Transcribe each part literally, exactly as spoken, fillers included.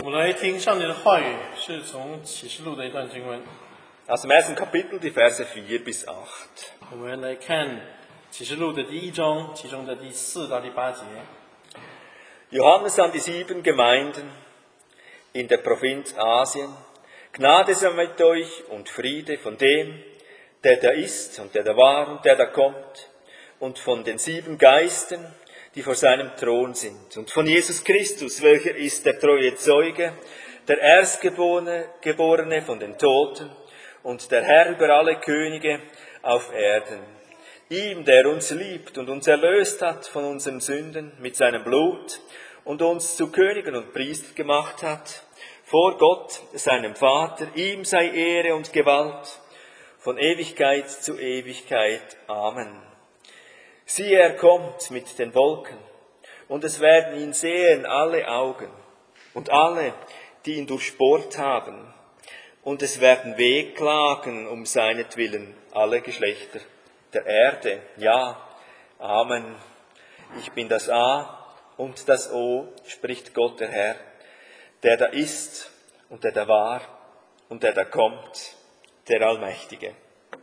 我们来听上帝的话语，是从启示录的一段经文。 Aus dem ersten Kapitel, die Verse vier bis acht. 我们来看启示录的第一章，其中的第四到第八节。 Johannes an die sieben Gemeinden in der Provinz Asien. Gnade sei mit euch und Friede von dem, der da ist und der da war und der da kommt, und von den sieben Geistern, die vor seinem Thron sind, und von Jesus Christus, welcher ist der treue Zeuge, der Erstgeborene Geborene von den Toten und der Herr über alle Könige auf Erden. Ihm, der uns liebt und uns erlöst hat von unseren Sünden mit seinem Blut und uns zu Königen und Priestern gemacht hat, vor Gott, seinem Vater, ihm sei Ehre und Gewalt, von Ewigkeit zu Ewigkeit. Amen. Siehe, er kommt mit den Wolken, und es werden ihn sehen alle Augen und alle, die ihn durchbohrt haben, und es werden wehklagen um seinetwillen alle Geschlechter der Erde. Ja, Amen. Ich bin das A und das O, spricht Gott der Herr, der da ist und der da war und der da kommt, der Allmächtige.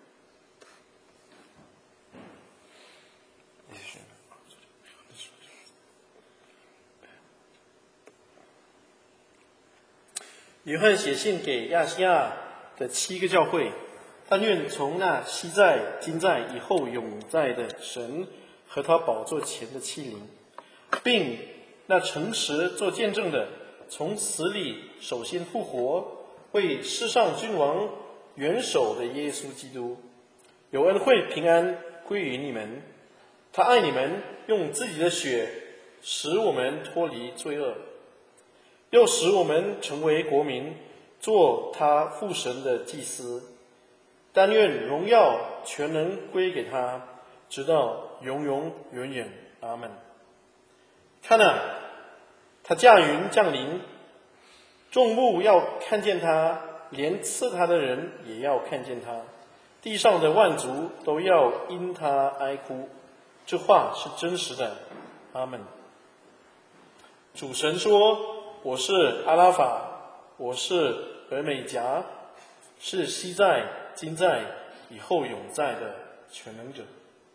《约翰写信给亚细亚的七个教会，但愿从那昔在、今在、以后永在的神和他宝座前的欺凌，并那诚实做见证的，从死里首先复活，为世上君王元首的耶稣基督，有恩惠平安归于你们。他爱你们，用自己的血使我们脱离罪恶，又使我们成为国民，做他父神的祭司。但愿荣耀全能归给他，直到永永远远。阿们。看啊，他驾云降临，众目要看见他，连刺他的人也要看见他，地上的万族都要因他哀哭。这话是真实的。阿们。主神说，我是阿拉法，我是俄美甲，是昔在、今在、以后永在的全能者。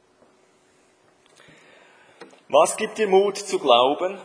Was gibt dir Mut zu glauben?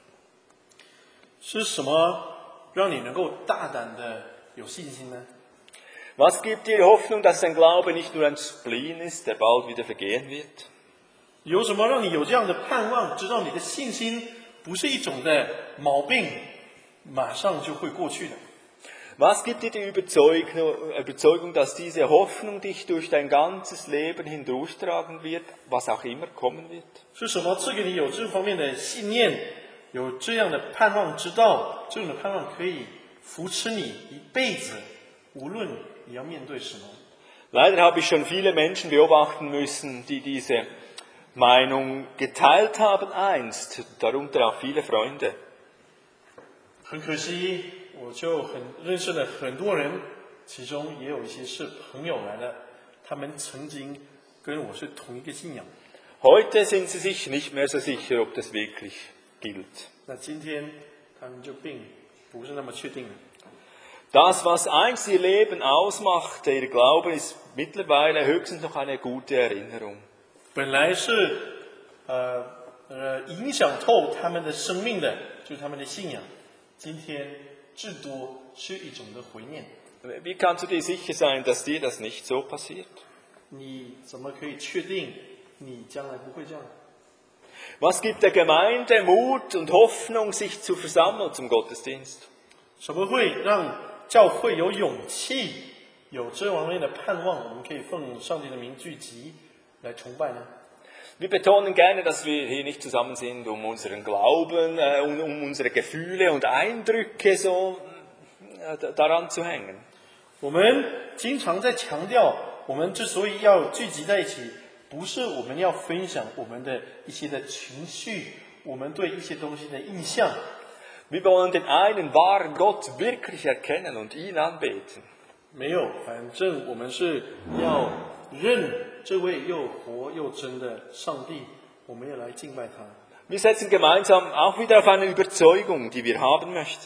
是什么让你能够大胆的有信心呢？ Was gibt dir Hoffnung, dass dein Glaube nicht nur ein Spleen ist, der bald wieder vergehen wird? 有什么让你有这样的盼望，知道你的信心不是一种的毛病，马上就会过去的？ Was gibt dir die Überzeugung, Überzeugung, dass diese Hoffnung dich durch dein ganzes Leben hindurchtragen wird, was auch immer kommen wird? 是什么赐给你有这方面的信念，有这样的盼望，知道这种的盼望可以扶持你一辈子，无论你要面对什么。 Leider habe ich schon viele Menschen beobachten müssen, die diese Meinung geteilt haben einst, darunter auch viele Freunde. 很可惜，我就很认识了很多人，其中也有一些是朋友来的，他们曾经跟我是同一个信仰。 Heute sind sie sich nicht mehr so sicher, ob das wirklich gilt. 那今天他们就并不是那么确定了。 Das, was einst ihr Leben ausmachte, ihr Glauben, ist mittlerweile höchstens noch eine gute Erinnerung. 本来是呃呃影响透他们的生命的，就是他们的信仰，今天至多是一种的回念。 Wie kannst du dir sicher sein, dass dir das nicht so passiert? 你怎么可以确定你将来不会这样？ Was gibt der Gemeinde Mut und Hoffnung, sich zu versammeln zum Gottesdienst? 什么会让教会有勇气，有这方面的盼望，我们可以奉上帝的名聚集来崇拜呢？ Wir betonen gerne, dass wir hier nicht zusammen sind, um unseren Glauben, äh, um, um unsere Gefühle und Eindrücke so äh, daran zu hängen. 我们经常在强调，我们之所以要聚集在一起，不是我们要分享我们的一些的情绪，我们对一些东西的印象。 Wir wollen den einen wahren Gott wirklich erkennen und ihn anbeten. 没有，反正我们是要认这位又活又真的上帝，我们要来敬拜他。 Wir setzen gemeinsam auch wieder auf eine Überzeugung, die wir haben möchten.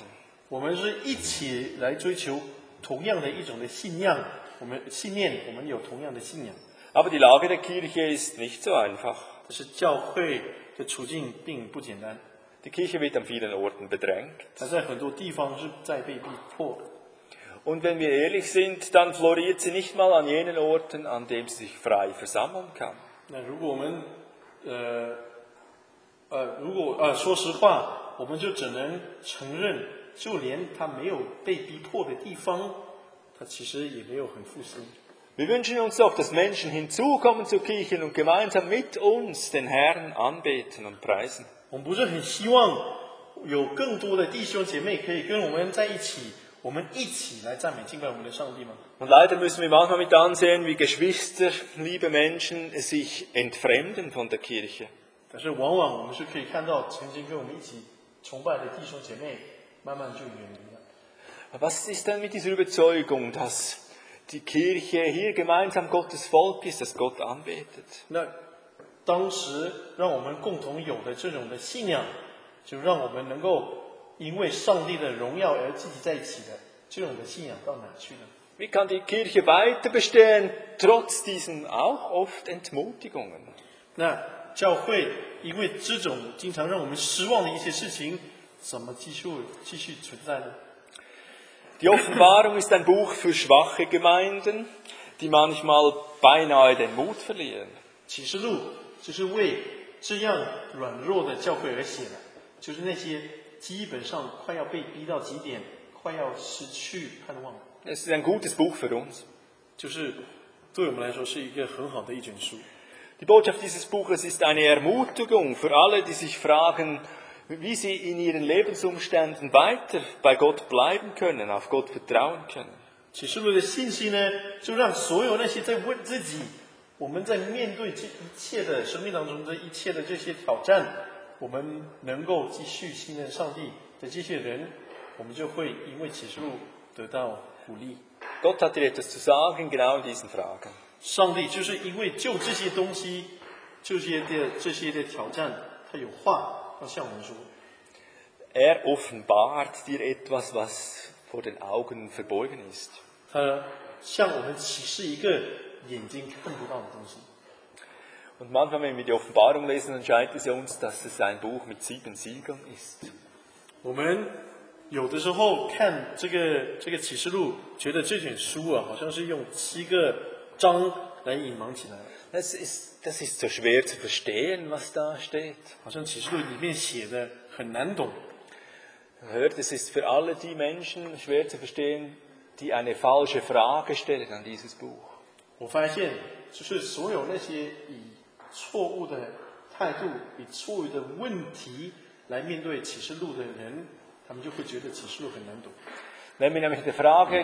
我们是一起来追求同样的一种的信仰，我们信念，我们有同样的信仰。 Aber die Lage der Kirche ist nicht so einfach. 但是教会的处境并不简单， Die Kirche wird an vielen Orten bedrängt. 它在很多地方是在被逼迫。 Und wenn wir ehrlich sind, dann floriert sie nicht mal an jenen Orten, an denen sie sich frei versammeln kann. 那如果我们，呃，呃，如果呃，说实话，我们就只能承认，就连他没有被逼迫的地方，他其实也没有很复兴。 Wir wünschen uns doch, dass Menschen hinzukommen zur Kirche und gemeinsam mit uns den Herrn anbeten und preisen. 我们不是很希望有更多的弟兄姐妹可以跟我们在一起，我们一起来赞美敬拜我们的上帝吗？ Und leider müssen wir manchmal mit ansehen, wie Geschwister, liebe Menschen, sich entfremden von der Kirche. 但是往往我们是可以看到，曾经跟我们一起崇拜的弟兄姐妹，慢慢就远离了。 Was ist denn mit dieser Überzeugung, dass die Kirche hier gemeinsam Gottes Volk ist, das Gott anbetet? 那当时让我们共同有的这种的信仰，就让我们能够因为上帝的荣耀而聚集在一起的这种的信仰到哪去呢？ Wie kann die Kirche weiter bestehen, trotz diesen auch oft Entmutigungen? 那教会因为这种经常让我们失望的一些事情，怎么继续继续存在呢？ Die Offenbarung ist ein Buch für schwache Gemeinden, die manchmal beinahe den Mut verlieren. 启示录就是为这样软弱的教会而写的，就是那些基本上快要被逼到极点，快要失去盼望， Es ist ein gutes Buch für uns. 就是对我们来说是一个很好的一卷书。 Die Botschaft dieses Buches ist eine Ermutigung für alle, die sich fragen, wie sie in ihren Lebensumständen weiter bei Gott bleiben können, auf Gott vertrauen können. 启示录的信息呢，就让所有那些在问自己，我们在面对这一切的生命当中的一切的这些挑战，我们能够继续信任上帝的这些人，我们就会因为启示录得到鼓励。 Gott hat dir etwas zu sagen, genau in diesen Fragen. 上帝就是因为就这些东西，这些的这些的挑战，他有话要向我们说。 Er offenbart dir etwas, was vor den Augen verborgen ist. 他向我们启示一个眼睛看不到的东西。 Und manchmal, wenn wir die Offenbarung lesen, dann scheint es uns, dass es ein Buch mit sieben Siegeln ist. 我们有的时候看这个这个启示录，觉得这卷书啊，好像是用七个章来隐瞒起来的， Das ist, das ist so schwer zu verstehen, was da steht. 好像启示录里面写的很难懂。 Hört, es ist für alle die Menschen schwer zu verstehen, die eine falsche Frage stellen an dieses Buch. 我发现，就是所有那些以错误的态度、以错误的问题来面对启示录的人，他们就会觉得启示录很难懂。 Wenn wir nämlich mit der Frage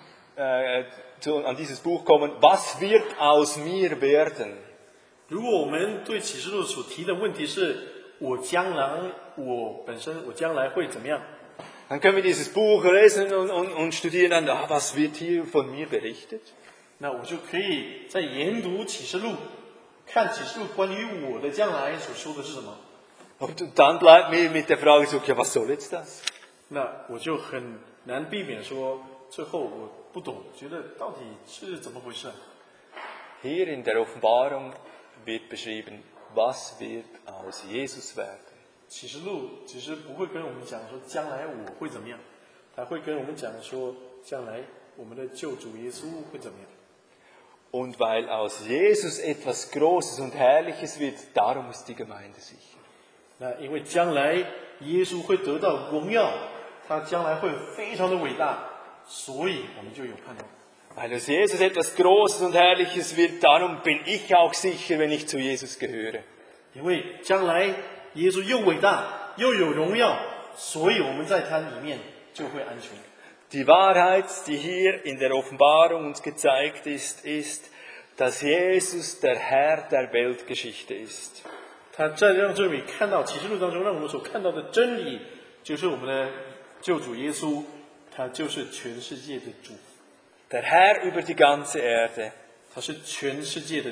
äh, zu, an dieses Buch kommen, was wird aus mir werden? 如果我们对启示录所提的问题是我将来，我本身我将来会怎么样？ Dann können wir dieses Buch lesen und, und, und studieren dann, ah, was wird hier von mir berichtet? 那我就可以在研读启示录，看启示录关于我的将来所说的是什么。 Und, und dann bleibt mir mit der Frage so, ja, was soll jetzt das? 那我就很难避免说，最后我不懂，觉得到底是怎么回事啊？ Hier in der Offenbarung wird beschrieben, was wird aus Jesus werden. 启示录其实不会跟我们讲说将来我会怎么样，他会跟我们讲说将来我们的救主耶稣会怎么样。 Und weil aus Jesus etwas Großes und Herrliches wird, darum ist die Gemeinde sicher. 那因为将来耶稣会得到荣耀，他将来会非常的伟大，所以我们就有盼望。 Weil aus Jesus etwas Großes und Herrliches wird, darum bin ich auch sicher, wenn ich zu Jesus gehöre. 因为将来耶稣又伟大又有荣耀，所以我们在他里面就会安全。 Die Wahrheit, die hier in der Offenbarung uns gezeigt ist, ist, dass Jesus der Herr der Weltgeschichte ist. 他在让这里看到启示录当中，让我们所看到的真理，就是我们的救主耶稣，他就是全世界的主， Der Herr über die ganze Erde. 他是全世界的主。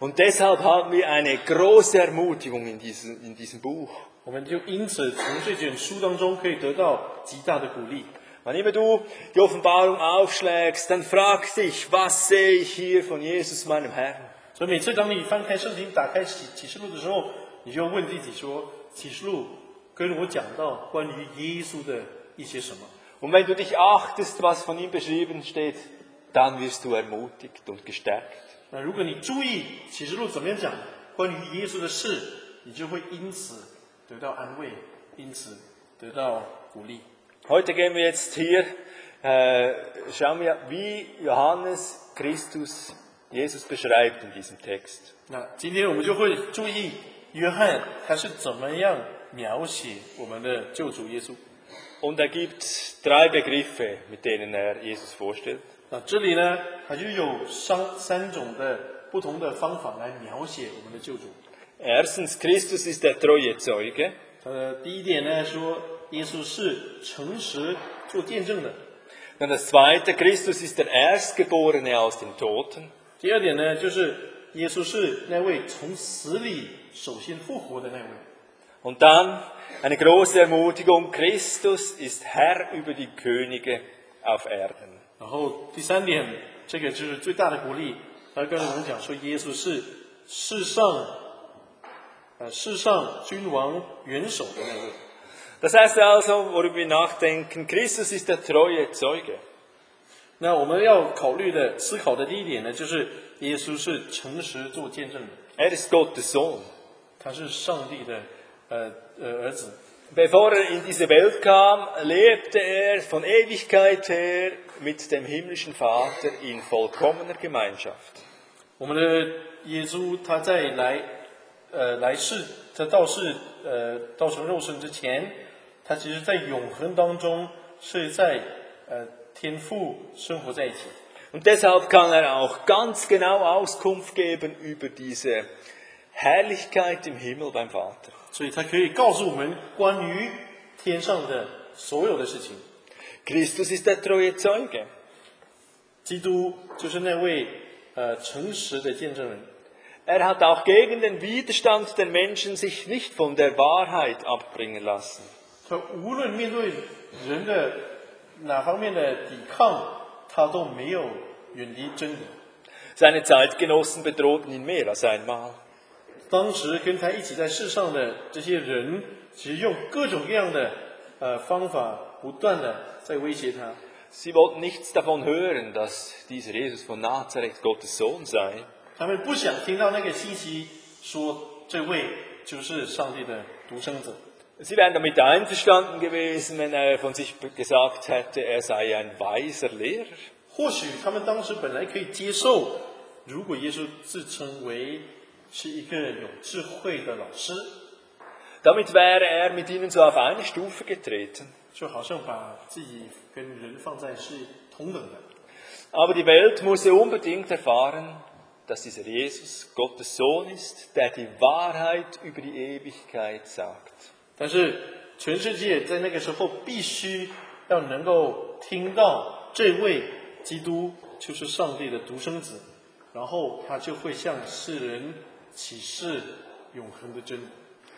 Und deshalb haben wir eine große Ermutigung in diesem, in diesem Buch. 我们就因此从这卷书当中可以得到极大的鼓励。 Wann immer du die Offenbarung aufschlägst, dann frag dich, was sehe ich hier von Jesus, meinem Herrn? 所以每次当你翻开圣经、打开启启示录的时候，你就问自己说：启示录跟我讲到关于耶稣的一些什么？ Und wenn du dich achtest, was von ihm beschrieben steht, dann wirst du ermutigt und gestärkt. 那如果你注意启示录怎么样讲关于耶稣的事，你就会因此得到安慰，因此得到鼓励。 Heute gehen wir jetzt hier, äh, schauen wir, wie Johannes Christus Jesus beschreibt in diesem Text. 那今天我们就会注意约翰他是怎么样描写我们的救主耶稣。 Und er gibt drei Begriffe, mit denen er Jesus vorstellt. 那这里呢，他就有三三种的不同的方法来描写我们的救主。 Erstens, Christus ist der treue Zeuge. 他的第一点呢，说耶稣是诚实做见证的。 Dann das zweite, Christus ist der Erstgeborene aus den Toten. 第二点呢，就是耶稣是那位从死里首先复活的那位。 Und dann eine große Ermutigung, Christus ist Herr über die Könige auf Erden. 然后第三点，这个就是最大的鼓励。他跟我们讲说，耶稣是世上，呃，世上君王元首的那位。 Das heißt also, worüber wir nachdenken, Christus ist der treue Zeuge. 那我们要考虑的、思考的第一点呢，就是耶稣是诚实做见证的， Er ist Gottes Sohn. 他是上帝的呃呃儿子。 Bevor er in diese Welt kam, lebte er von Ewigkeit her mit dem himmlischen Vater in vollkommener Gemeinschaft. 我们的耶稣他在来呃来世，在道世呃道成肉身之前，他其实在永恒当中是在呃天父生活在一起。 Und deshalb kann er auch ganz genau Auskunft geben über diese Herrlichkeit im Himmel beim Vater. 所以他可以告诉我们关于天上的所有的事情。 Christus ist der treue Zeuge. 基督就是那位呃诚实的见证人。 Er hat auch gegen den Widerstand der Menschen sich nicht von der Wahrheit abbringen lassen. 他无论面对人的哪方面的抵抗，他都没有远离真理。 Seine Zeitgenossen bedrohten ihn mehr als einmal. 当时跟他一起在世上的这些人，其实用各种各样的呃方法，不断的在威胁他。 Sie wollten nichts davon hören, dass dieser Jesus von Nazareth Gottes Sohn sei. 他们不想听到那个信息，说这位就是上帝的独生子。 Sie wären damit einverstanden gewesen, wenn er von sich gesagt hätte, er sei ein weiser Lehrer. 或许他们当时本来可以接受，如果耶稣自称为是一个有智慧的老师， Damit wäre er mit ihnen so auf eine Stufe getreten. 就好像把自己跟人放在是同等的。 Aber die Welt musste unbedingt erfahren, dass dieser Jesus Gottes Sohn ist, der die Wahrheit über die Ewigkeit sagt. 但是全世界在那个时候必须要能够听到这位基督就是上帝的独生子，然后他就会向世人启示永恒的真理。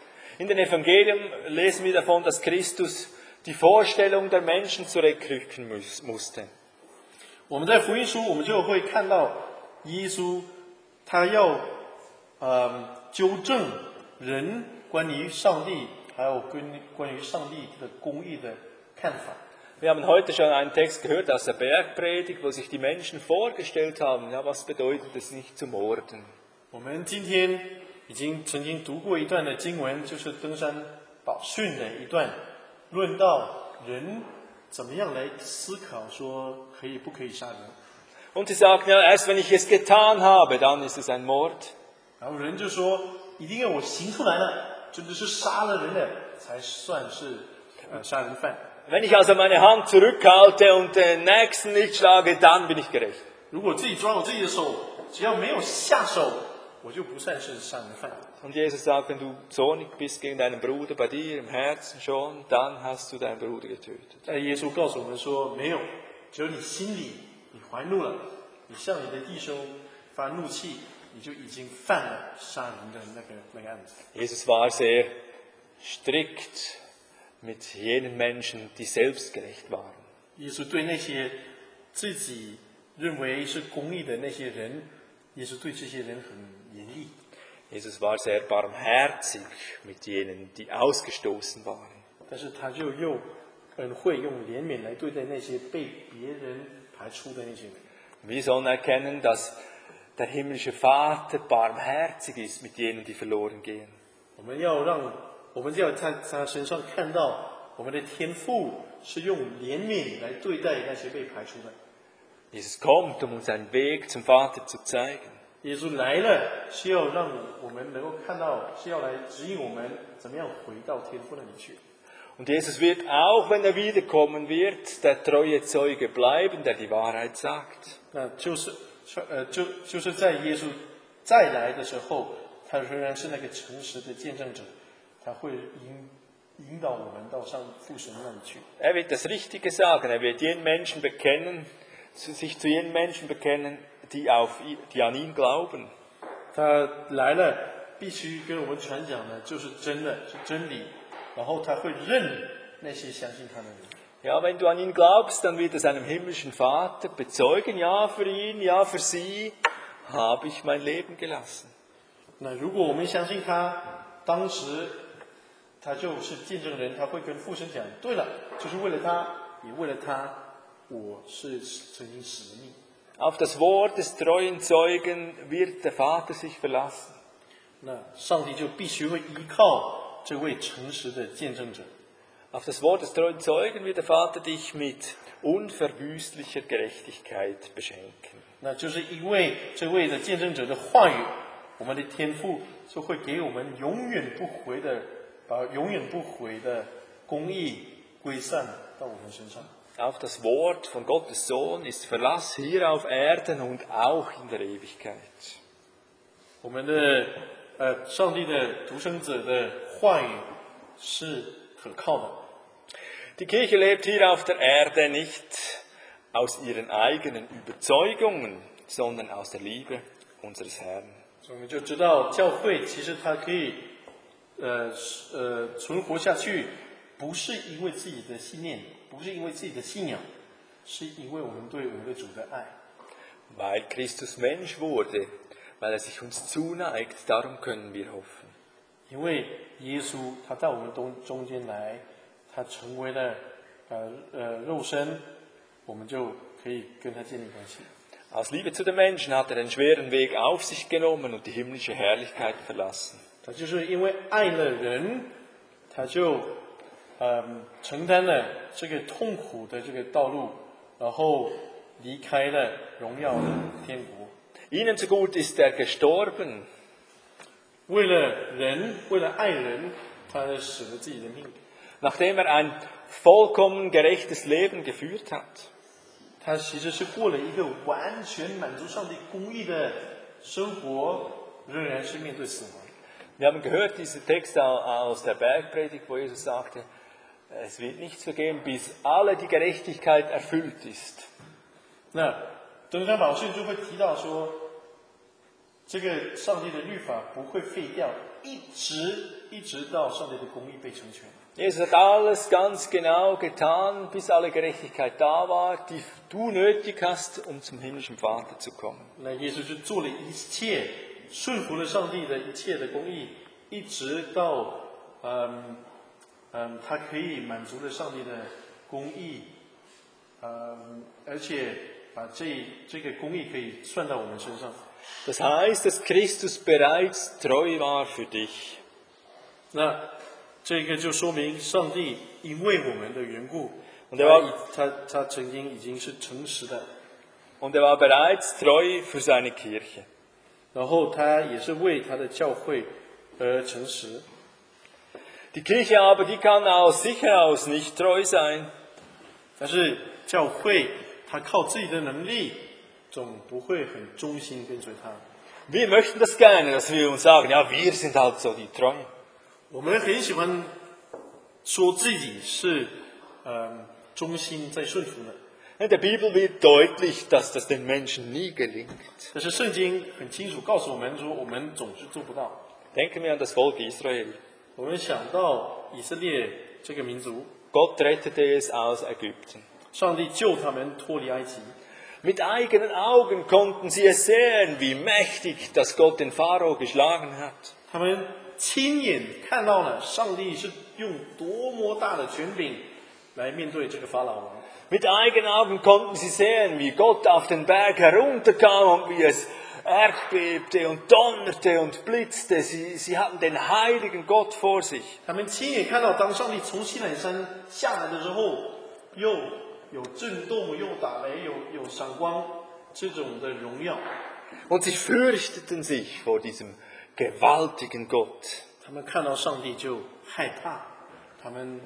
In den Evangelien lesen wir davon, dass Christus die Vorstellung der Menschen zurückrücken muss, musste. 我们在福音书，我们就会看到耶稣他要呃纠正人关于上帝，还有关关于上帝的公义的看法。 Wir haben heute schon einen Text gehört aus der Bergpredigt, wo sich die Menschen vorgestellt haben, ja, was bedeutet es nicht zu morden? 我们今天已经曾经读过一段的经文，就是登山宝训的一段，论到人怎么样来思考说可以不可以杀人。 Und sie sagten, ja, erst wenn ich es getan habe, dann ist es ein Mord. 然后人就说，一定要我行出来了，真的是杀了人的，才算是呃杀人犯。 Wenn ich also meine Hand zurückhalte und den Nächsten nicht schlage, dann bin ich gerecht. 如果自己抓我自己的手，只要没有下手，我就不算是杀人犯。 Und Jesus sagt, wenn du zornig bist gegen deinen Bruder bei dir im Herzen schon, dann hast du deinen Bruder getötet. 但耶稣告诉我们说，没有，只有你心里你怀怒了，你向你的弟兄发怒气， 你就已经犯了杀人的那个那个案子。 Jesus war sehr strikt mit jenen Menschen, die selbstgerecht waren. 耶稣对那些自己认为是公义的那些人，耶稣对这些人很严厉。 Jesus war sehr barmherzig mit jenen, die ausgestoßen waren. 但是他就用恩惠、用怜悯来对待那些被别人排除的那些人。 Wir sollen erkennen, dass der himmlische Vater barmherzig ist mit jenen, die verloren gehen. 我们要让，我们就要在他身上看到，我们的天父是用怜悯来对待那些被排除的。 Jesus kommt, um uns einen Weg zum Vater zu zeigen. 耶稣来了，是要让我们能够看到，是要来指引我们怎么样回到天父那里去。 Und Jesus wird, auch wenn er wiederkommen wird, der treue Zeuge bleiben, der die Wahrheit sagt. 那就是呃，就就是在耶稣再来的时候，他仍然是那个诚实的见证者，他会引引导我们到上父神那里去。 Er wird das Richtige sagen, er wird jeden Menschen bekennen, sich zu jenen Menschen bekennen, die, auf, die an ihn glauben. 他来了，必须跟我们传讲的就是真的，是真理，然后他会认那些相信他的人。 Ja, wenn du an ihn glaubst, dann wird er seinem himmlischen Vater bezeugen, ja, für ihn, ja, für sie habe ich mein Leben gelassen. 那如果我们相信他，当时他就是见证人，他会跟父神讲：对了，就是为了他，也为了他，我是曾经死了命。 Auf das Wort des treuen Zeugen wird der Vater sich verlassen. 那上帝就必须会依靠这位诚实的见证者。 Auf das Wort des treuen Zeugen wird der Vater dich mit unverwüstlicher Gerechtigkeit beschenken. 那就是因为这位的见证者的话语，我们的天父就会给我们永远不回的，把永远不回的公义归散到我们身上。 Auf das Wort von Gottes Sohn ist Verlass hier auf Erden und auch in der Ewigkeit. 我们的呃，上帝的独生者的话语是可靠的。 Die Kirche lebt hier auf der Erde nicht aus ihren eigenen Überzeugungen, sondern aus der Liebe unseres Herrn. 所以我们就知道，教会其实它可以呃呃存活下去，不是因为自己的信念，不是因为自己的信仰，是因为我们对我们的主的爱。 Weil Christus Mensch wurde, weil er sich uns zuneigt, darum können wir hoffen. 因为耶稣他在我们中中间来，他成为了呃呃肉身，我们就可以跟他建立关系。 Aus Liebe zu den Menschen hat er den schweren Weg auf sich genommen und die himmlische Herrlichkeit verlassen. 他就是因为爱了人，他就嗯承担了这个痛苦的这个道路，然后离开了荣耀的天国。 Ihnen zugut ist er gestorben. 为了人，为了爱人，他舍了自己的命。 Nachdem er ein vollkommen gerechtes Leben geführt hat. 他其实是过了一个完全满足上帝公义的生活，仍然是面对死亡。 Wir haben gehört, diesen Text aus der Bergpredigt, wo Jesus sagte, es wird nichts vergehen, bis alle die Gerechtigkeit erfüllt ist. 那登山宝训就会提到说，这个上帝的律法不会废掉，一直一直到上帝的公义被成全。 Jesus hat alles ganz genau getan, bis alle Gerechtigkeit da war, die du nötig hast, um zum himmlischen Vater zu kommen. 那耶稣是做了一切，顺服了上帝的一切的公义，一直到嗯嗯，他可以满足了上帝的公义，嗯，而且把这这个公义可以算到我们身上。 Das heißt, dass Christus bereits treu war für dich. 那这个就说明上帝因为我们的缘故， Und er 他 war, 他他曾经已经是诚实的， und er war bereits treu für seine Kirche. 然后他也是为他的教会而诚实。 Die Kirche aber, die kann aus sich heraus nicht treu sein. 但是教会他靠自己的能力，总不会很忠心跟随他。 Wir möchten das gerne, dass wir uns sagen, ja, wir sind halt so die Treuen. 我们很喜欢说自己是呃忠心在顺服的。 In der Bibel wird deutlich, dass das den Menschen nie gelingt. 但是圣经很清楚告诉我们说，我们总是做不到。 Denken wir an das Volk Israel. 我们想到以色列这个民族， Gott rettete es aus Ägypten. 上帝救他们脱离埃及， Mit eigenen Augen konnten sie es sehen, wie mächtig das Gott den Pharao geschlagen hat. 他们亲眼看到了上帝是用多么大的权柄来面对这个法老王。 Mit eigenen Augen konnten sie sehen, wie Gott auf den Berg herunterkam und wie es erdbebte und donnerte und blitzte. Sie, sie hatten den heiligen Gott vor sich. 他们亲眼看到，当上帝从西乃山下来的时候，又有震动，又打雷，有有闪光，这种的荣耀。 Und sie fürchteten sich vor diesem gewaltigen Gott. 他们看到上帝就害怕，他们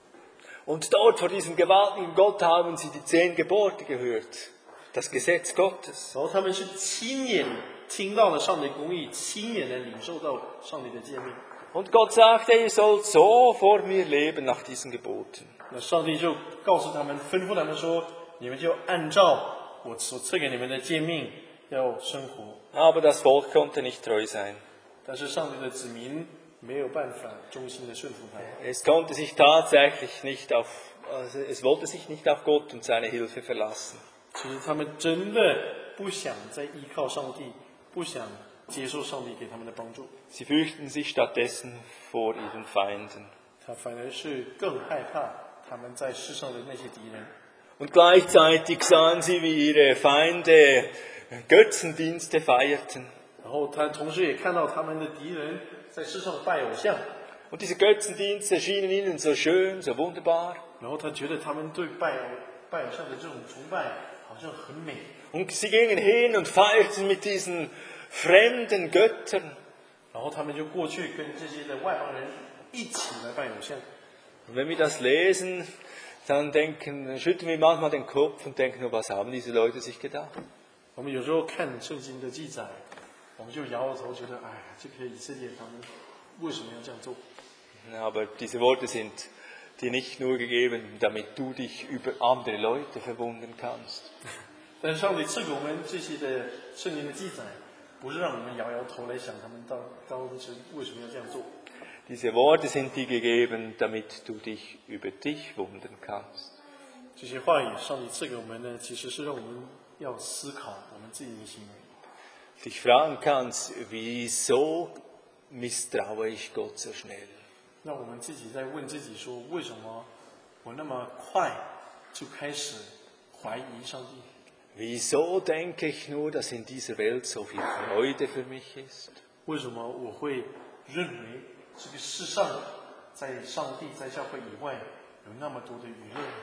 Und dort vor diesem gewaltigen Gott haben sie die zehn Gebote gehört. Das Gesetz Gottes. 然后他们是亲眼听到了上帝的公义，亲眼的领受到上帝的诫命。 Und Gott sagte, ihr sollt so vor mir leben nach diesen Geboten. 那上帝就告诉他们，吩咐他们说：“你们就按照我所赐给你们的诫命要生活。 Aber das Volk konnte nicht treu sein. ” 但是上帝的子民没有办法忠心的顺服他， Es konnte sich tatsächlich nicht auf, also es wollte sich nicht auf Gott und seine Hilfe verlassen. 其实他们真的不想再依靠上帝，不想接受上帝给他们的帮助， Sie fürchten sich stattdessen vor ihren Feinden. 他反而是更害怕他们在世上的那些敌人。 Und gleichzeitig sahen sie, wie ihre Feinde Götzendienste feierten. 然后他同时也看到他们的敌人在世上拜偶像， Und diese Götzendienste erschienen ihnen so schön, so wunderbar. 然后他觉得他们对拜偶拜偶像的这种崇拜好像很美， Und sie gingen hin und feierten mit diesen fremden Göttern. 然后他们就过去跟这些的外邦人一起来拜偶像。 Und wenn wir das lesen, dann denken, schütteln wir manchmal den Kopf und denken, was haben diese Leute sich gedacht? 我们有时候看圣经的记载，我们就摇摇头，觉得哎呀，这个以色列他们为什么要这样做？ Aber diese Worte sind dir nicht nur gegeben, damit du dich über andere Leute verwundern kannst. 但是上帝赐给我们这些的圣经的记载，不是让我们摇摇头来想他们当当时为什么要这样做。 Diese Worte sind dir gegeben, damit du dich über dich wundern kannst. 这些话语，上帝赐给我们呢，其实是让我们要思考我们自己的行为。 Dich fragen kannst, wieso misstraue ich Gott so schnell? 让我们自己在问自己说，为什么我那么快就开始怀疑上帝？ Wieso denke ich nur, dass in dieser Welt so viel Freude für mich ist? 为什么我会认为这个世上，在上帝在教会以外有那么多的娱乐？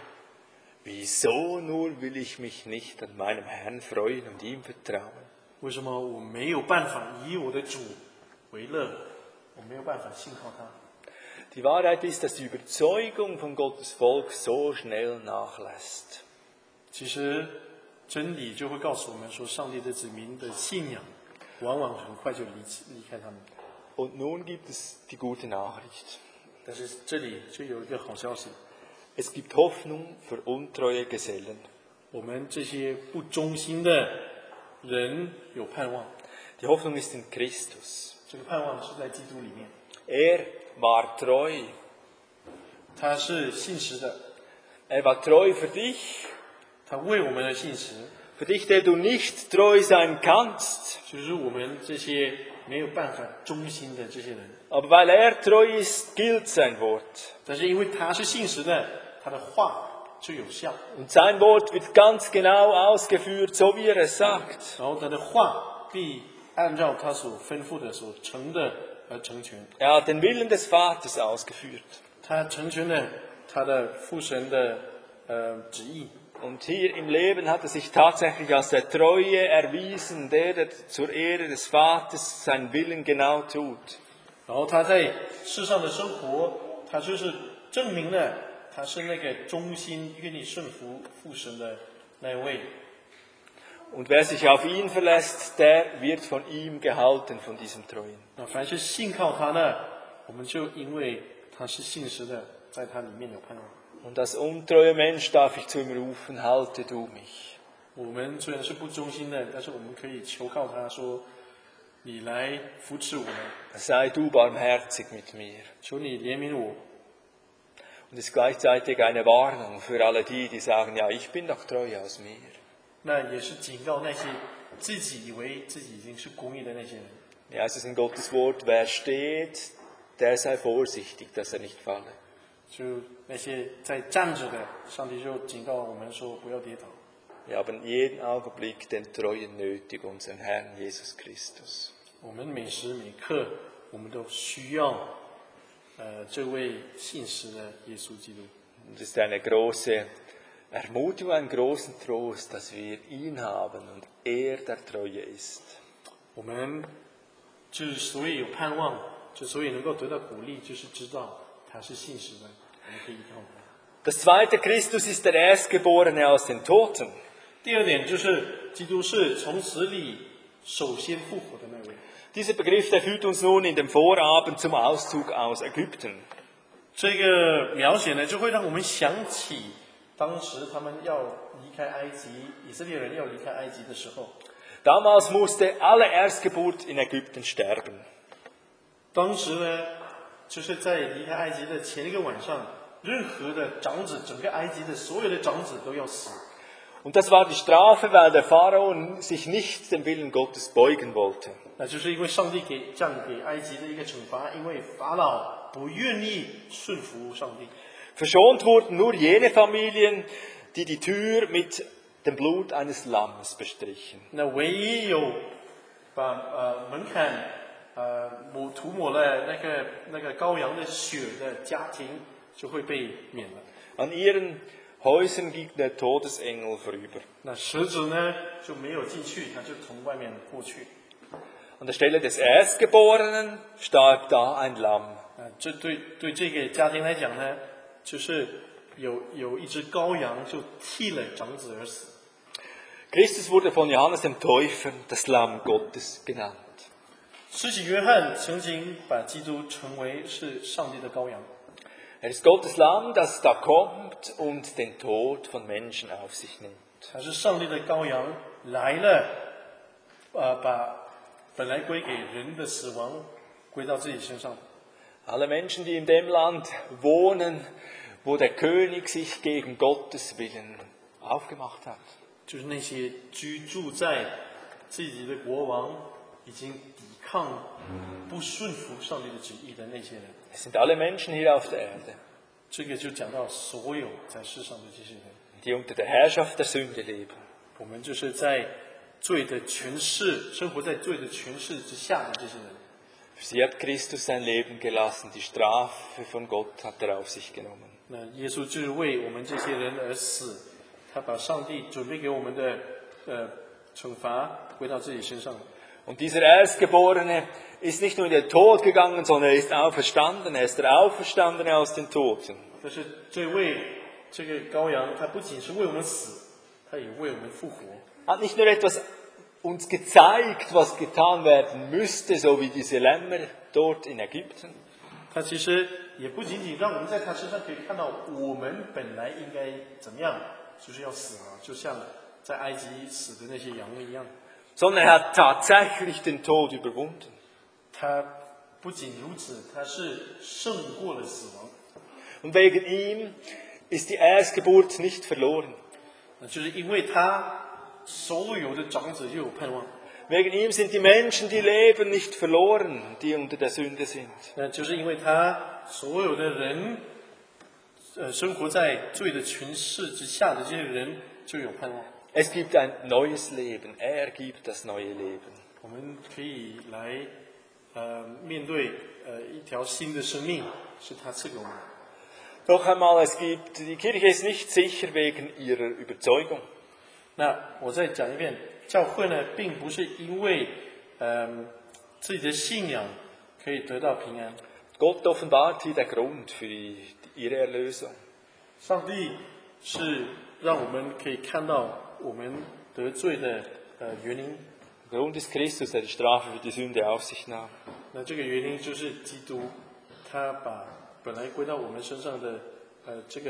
Wieso nur will ich mich nicht an meinem Herrn freuen und ihm vertrauen? 为什么我没有办法以我的主为乐？我没有办法信靠他。 Die Wahrheit ist, dass die Überzeugung von Gottes Volk so schnell nachlässt. 其实真理就会告诉我们说，上帝的子民的信仰往往很快就离离开他们。 Und nun gibt es die gute Nachricht. 但是这里就有一个好消息， Es gibt Hoffnung für untreue Gesellen. 我们这些不忠心的人有盼望。 Die Hoffnung ist in Christus. 这个盼望是在基督里面， Er war treu. 他是信实的， Er war treu für dich, 他为我们而信实， für dich, der du nicht treu sein kannst. 就是我们这些没有办法忠心的这些人。 Aber weil er treu ist, gilt sein Wort. 但是因为他是信实的，他的话就有效， Und sein Wort wird ganz genau ausgeführt, so wie er es sagt. 然后他的话必按照他所吩咐的所成的而成全。 Er hat den Willen des Vaters ausgeführt. 他成全了他的父神的呃旨意。 Und hier im Leben hat er sich tatsächlich als der Treue erwiesen, der, der zur Ehre des Vaters seinen Willen genau tut. 然后他在世上的生活，他就是证明了他是那个忠心、愿意顺服父神的那位。 Und wer sich auf ihn verlässt, der wird von ihm gehalten, von diesem Treuen. 那凡是信靠他的，我们就因为他是信实的，在他里面有盼望。 Und als untreuer Mensch darf ich zu ihm rufen, halte du mich. 我们虽然是不忠心的，但是我们可以求告他说：“你来扶持我们， Sei du barmherzig mit mir. 求你怜悯我。” Und es ist gleichzeitig eine Warnung für alle die, die sagen, ja, ich bin doch treu aus mir. 那也是警告那些自己以为自己已经是公义的那些人。 Ja, es ist in Gottes Wort, wer steht, der sei vorsichtig, dass er nicht falle. 就那些在站着的，上帝就警告我们说不要跌倒。 Wir haben jeden Augenblick den Treuen nötig, unseren Herrn Jesus Christus. 我们每时每刻，我们都需要，呃，这位信实的耶稣基督。 Und es ist eine große Ermutigung, einen großen Trost, dass wir ihn haben und er der Treue ist. 我们之所以有盼望，之所以能够得到鼓励，就是知道他是信实的，我们可以依靠他。 Das zweite, Christus ist der Erstgeborene aus den Toten. 第二点就是基督是从死里首先复活的那位。 Dieser Begriff, der führt uns nun in dem Vorabend zum Auszug aus Ägypten. 这个描写呢，就会让我们想起当时他们要离开埃及，以色列人要离开埃及的时候， Damals musste alle Erstgeburt in Ägypten sterben. 当时呢，就是在离开埃及的前一个晚上，任何的长子，整个埃及的所有的长子都要死。 Und das war die Strafe, weil der Pharao sich nicht dem Willen Gottes beugen wollte. 那就是因为上帝给这样给埃及的一个惩罚，因为法老不愿意顺服上帝。 Verschont wurden nur jene Familien, die die Tür mit dem Blut eines Lammes bestrichen. 那唯一有把呃门槛呃抹涂抹了那个那个羔羊的血的家庭，就会被免了。 An ihren Häusern ging der Todesengel vorüber. 那蛇子呢就没有进去，他就从外面过去。 An der Stelle des Erstgeborenen starb da ein Lamm. 啊，这对对这个家庭来讲呢，就是有有一只羔羊就替了长子而死。 Christus wurde von Johannes dem Täufer das Lamm Gottes genannt. 施洗约翰曾经把基督称为是上帝的羔羊， Er ist Gottes Lamm, das da kommt und den Tod von Menschen auf sich nimmt. 他是上帝的羔羊来了，呃，把本来归给人的死亡归到自己身上。 Alle Menschen, die in dem Land wohnen, wo der König sich gegen Gottes Willen aufgemacht hat. 就是那些居住在自己的国王已经抵抗、不顺服上帝的旨意的那些人。 Es sind alle Menschen hier auf der Erde, 这个就讲到所有在世上的这些人， die unter der Herrschaft der Sünde leben. 我们就是在罪的权势，生活在罪的权势之下的这些人。 Für sie hat Christus sein Leben gelassen, die Strafe von Gott hat er auf sich genommen. 那耶稣就是为我们这些人而死，他把上帝准备给我们的呃惩罚归到自己身上。 Und dieser Erstgeborene ist nicht nur in den Tod gegangen, sondern er ist auferstanden. Er ist der Auferstandene aus den Toten. 但是这位这个羔羊，他不仅是为我们死，他也为我们复活。 Hat nicht nur etwas uns gezeigt, was getan werden müsste, so wie diese Lämmer dort in Ägypten. 他其实也不仅仅让我们在他身上可以看到我们本来应该怎么样，就是要死了，就像在埃及死的那些羊一样。 Sondern er hat tatsächlich den Tod überwunden. 他不仅如此，他是胜过了死亡。 Und wegen ihm ist die Erstgeburt nicht verloren. 那就是因为他所有的长子就有盼望。 Wegen ihm sind die Menschen, die leben, nicht verloren, die unter der Sünde sind. 那就是因为他所有的人，呃，生活在罪的权势之下的这些人就有盼望。 Es gibt ein neues Leben. Er gibt das neue Leben. 我们可以来，呃，面对呃一条新的生命，是他赐给我们的。 Noch einmal, es gibt, die Kirche ist nicht sicher wegen ihrer Überzeugung. 那我再讲一遍，教会呢，并不是因为，嗯、自己的信仰可以得到平安。 Gott offenbart hier der Grund für ihre Erlösung. 上帝是让我们可以看到我们得罪的呃原因。 Der Grund ist Christus, der die Strafe für die Sünde auf sich nahm. 那这个原因就是基督，他把本来归到我们身上的呃这个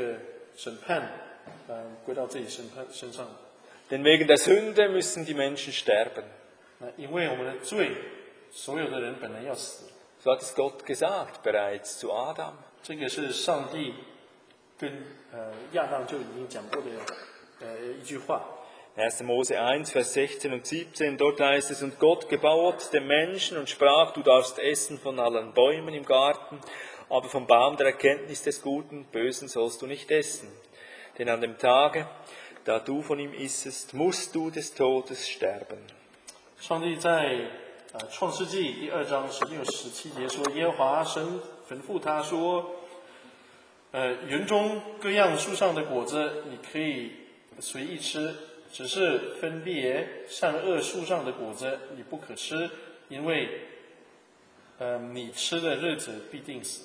审判，呃，归到自己身判身上。 Denn wegen der Sünde müssen die Menschen sterben. 那因为我们的罪，所有的人本来要死。 So hat es Gott gesagt bereits zu Adam. 这个是上帝跟呃亚当就已经讲过的呃一句话。 erster Mose eins, Vers sechzehn und siebzehn, dort heißt es, und Gott gebot dem Menschen und sprach, du darfst essen von allen Bäumen im Garten, aber vom Baum der Erkenntnis des Guten und Bösen sollst du nicht essen. Denn an dem Tage, da du von ihm issest, musst du des Todes sterben. 上帝在呃创世纪第二章十六十七节说，耶和华神吩咐他说，呃园中各样树上的果子你可以随意吃。 只是分别善恶树上的果子，你不可吃，因为，呃，你吃的日子必定死。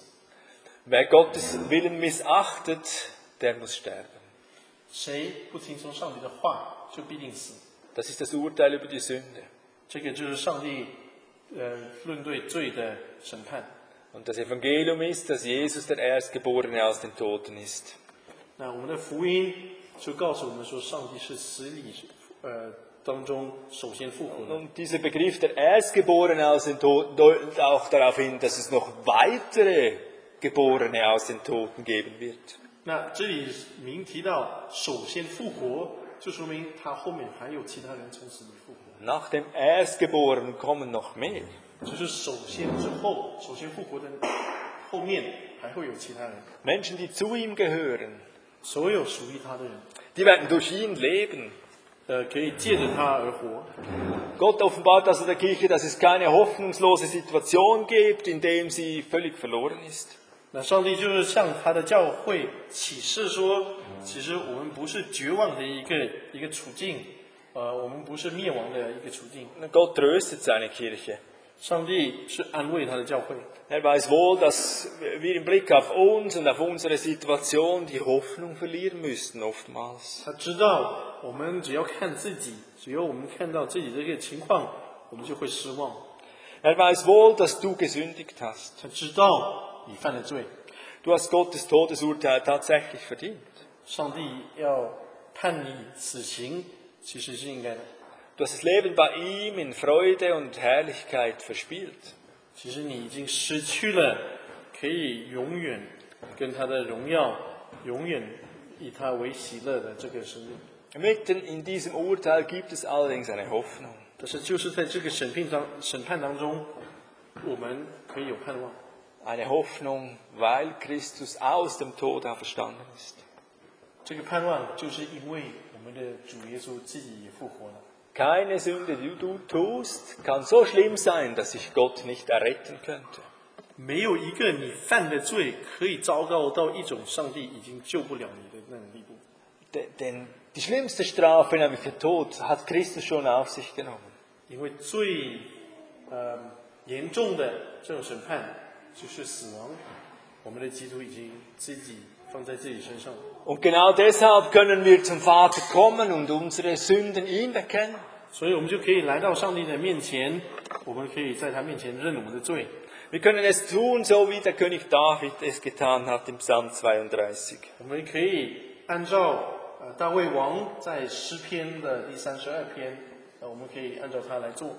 Wer Gottes Willen missachtet, der muss sterben. 谁不听从上帝的话，就必定死。 Das ist das Urteil über die Sünde. 这个就是上帝，呃，论对罪的审判。 Und das Evangelium ist, dass Jesus der Erstgeborene aus den Toten ist. 那我们的福音就告诉我们说，上帝是死里呃当中首先复活的。 Und dieser Begriff der Erstgeborene aus den Toten deutet auch darauf hin, dass es noch weitere Geborene aus den Toten geben wird. 那这里明提到首先复活，就说明他后面还有其他人从死里复活。 Nach dem Erstgeborenen kommen noch mehr. 就是首先之后，首先复活的后面还会有其他人， Menschen, die zu ihm gehören, 所有属于他的人， die werden durch ihn leben. 呃，可以借着他而活。 Gott offenbart also der Kirche, dass es keine hoffnungslose Situation gibt, in der sie völlig verloren ist. 那上帝就是向他的教会启示说，其实我们不是绝望的一个一个处境，呃，我们不是灭亡的一个处境。 Gott tröstet seine Kirche. 上帝是安慰他的教会。 Er weiß wohl, dass wir im Blick auf uns und auf unsere Situation die Hoffnung verlieren müssten, oftmals. 他知道我们只要看自己，只要我们看到自己这个情况，我们就会失望。 Er weiß wohl, dass du gesündigt hast. 他知道你犯了罪， Du hast Gottes Todesurteil tatsächlich verdient. 上帝要判你死刑，其实是应该的。 Du hast das Leben bei ihm in Freude und Herrlichkeit verspielt. 其实你已经失去了可以永远跟他的荣耀，永远以他为喜乐的这个生命。 Mitten in diesem Urteil gibt es allerdings eine Hoffnung. 但是就是在这个审判当审判当中，我们可以有盼望。 Eine Hoffnung, weil Christus aus dem Tod auferstanden ist. 这个盼望就是因为我们的主耶稣自己也复活了。 Keine Sünde, die du tust, kann so schlimm sein, dass sich Gott nicht erretten könnte. 没有一个你犯的罪可以糟糕到一种上帝已经救不了你的那种地步。 Denn, denn die schlimmste Strafe, nämlich der Tod, hat Christus schon auf sich genommen. 因为最呃严重的这种审判就是死亡，我们的基督已经自己放在自己身上。 Und genau deshalb können wir zum Vater kommen und unsere Sünden ihm bekennen. 所以我们就可以来到上帝的面前，我们可以在他面前认我们的罪。 Wir können es tun, so wie der König David es getan hat im Psalm zweiunddreißig. 我们可以按照呃大卫王在诗篇的第三十二篇，呃我们可以按照他来做。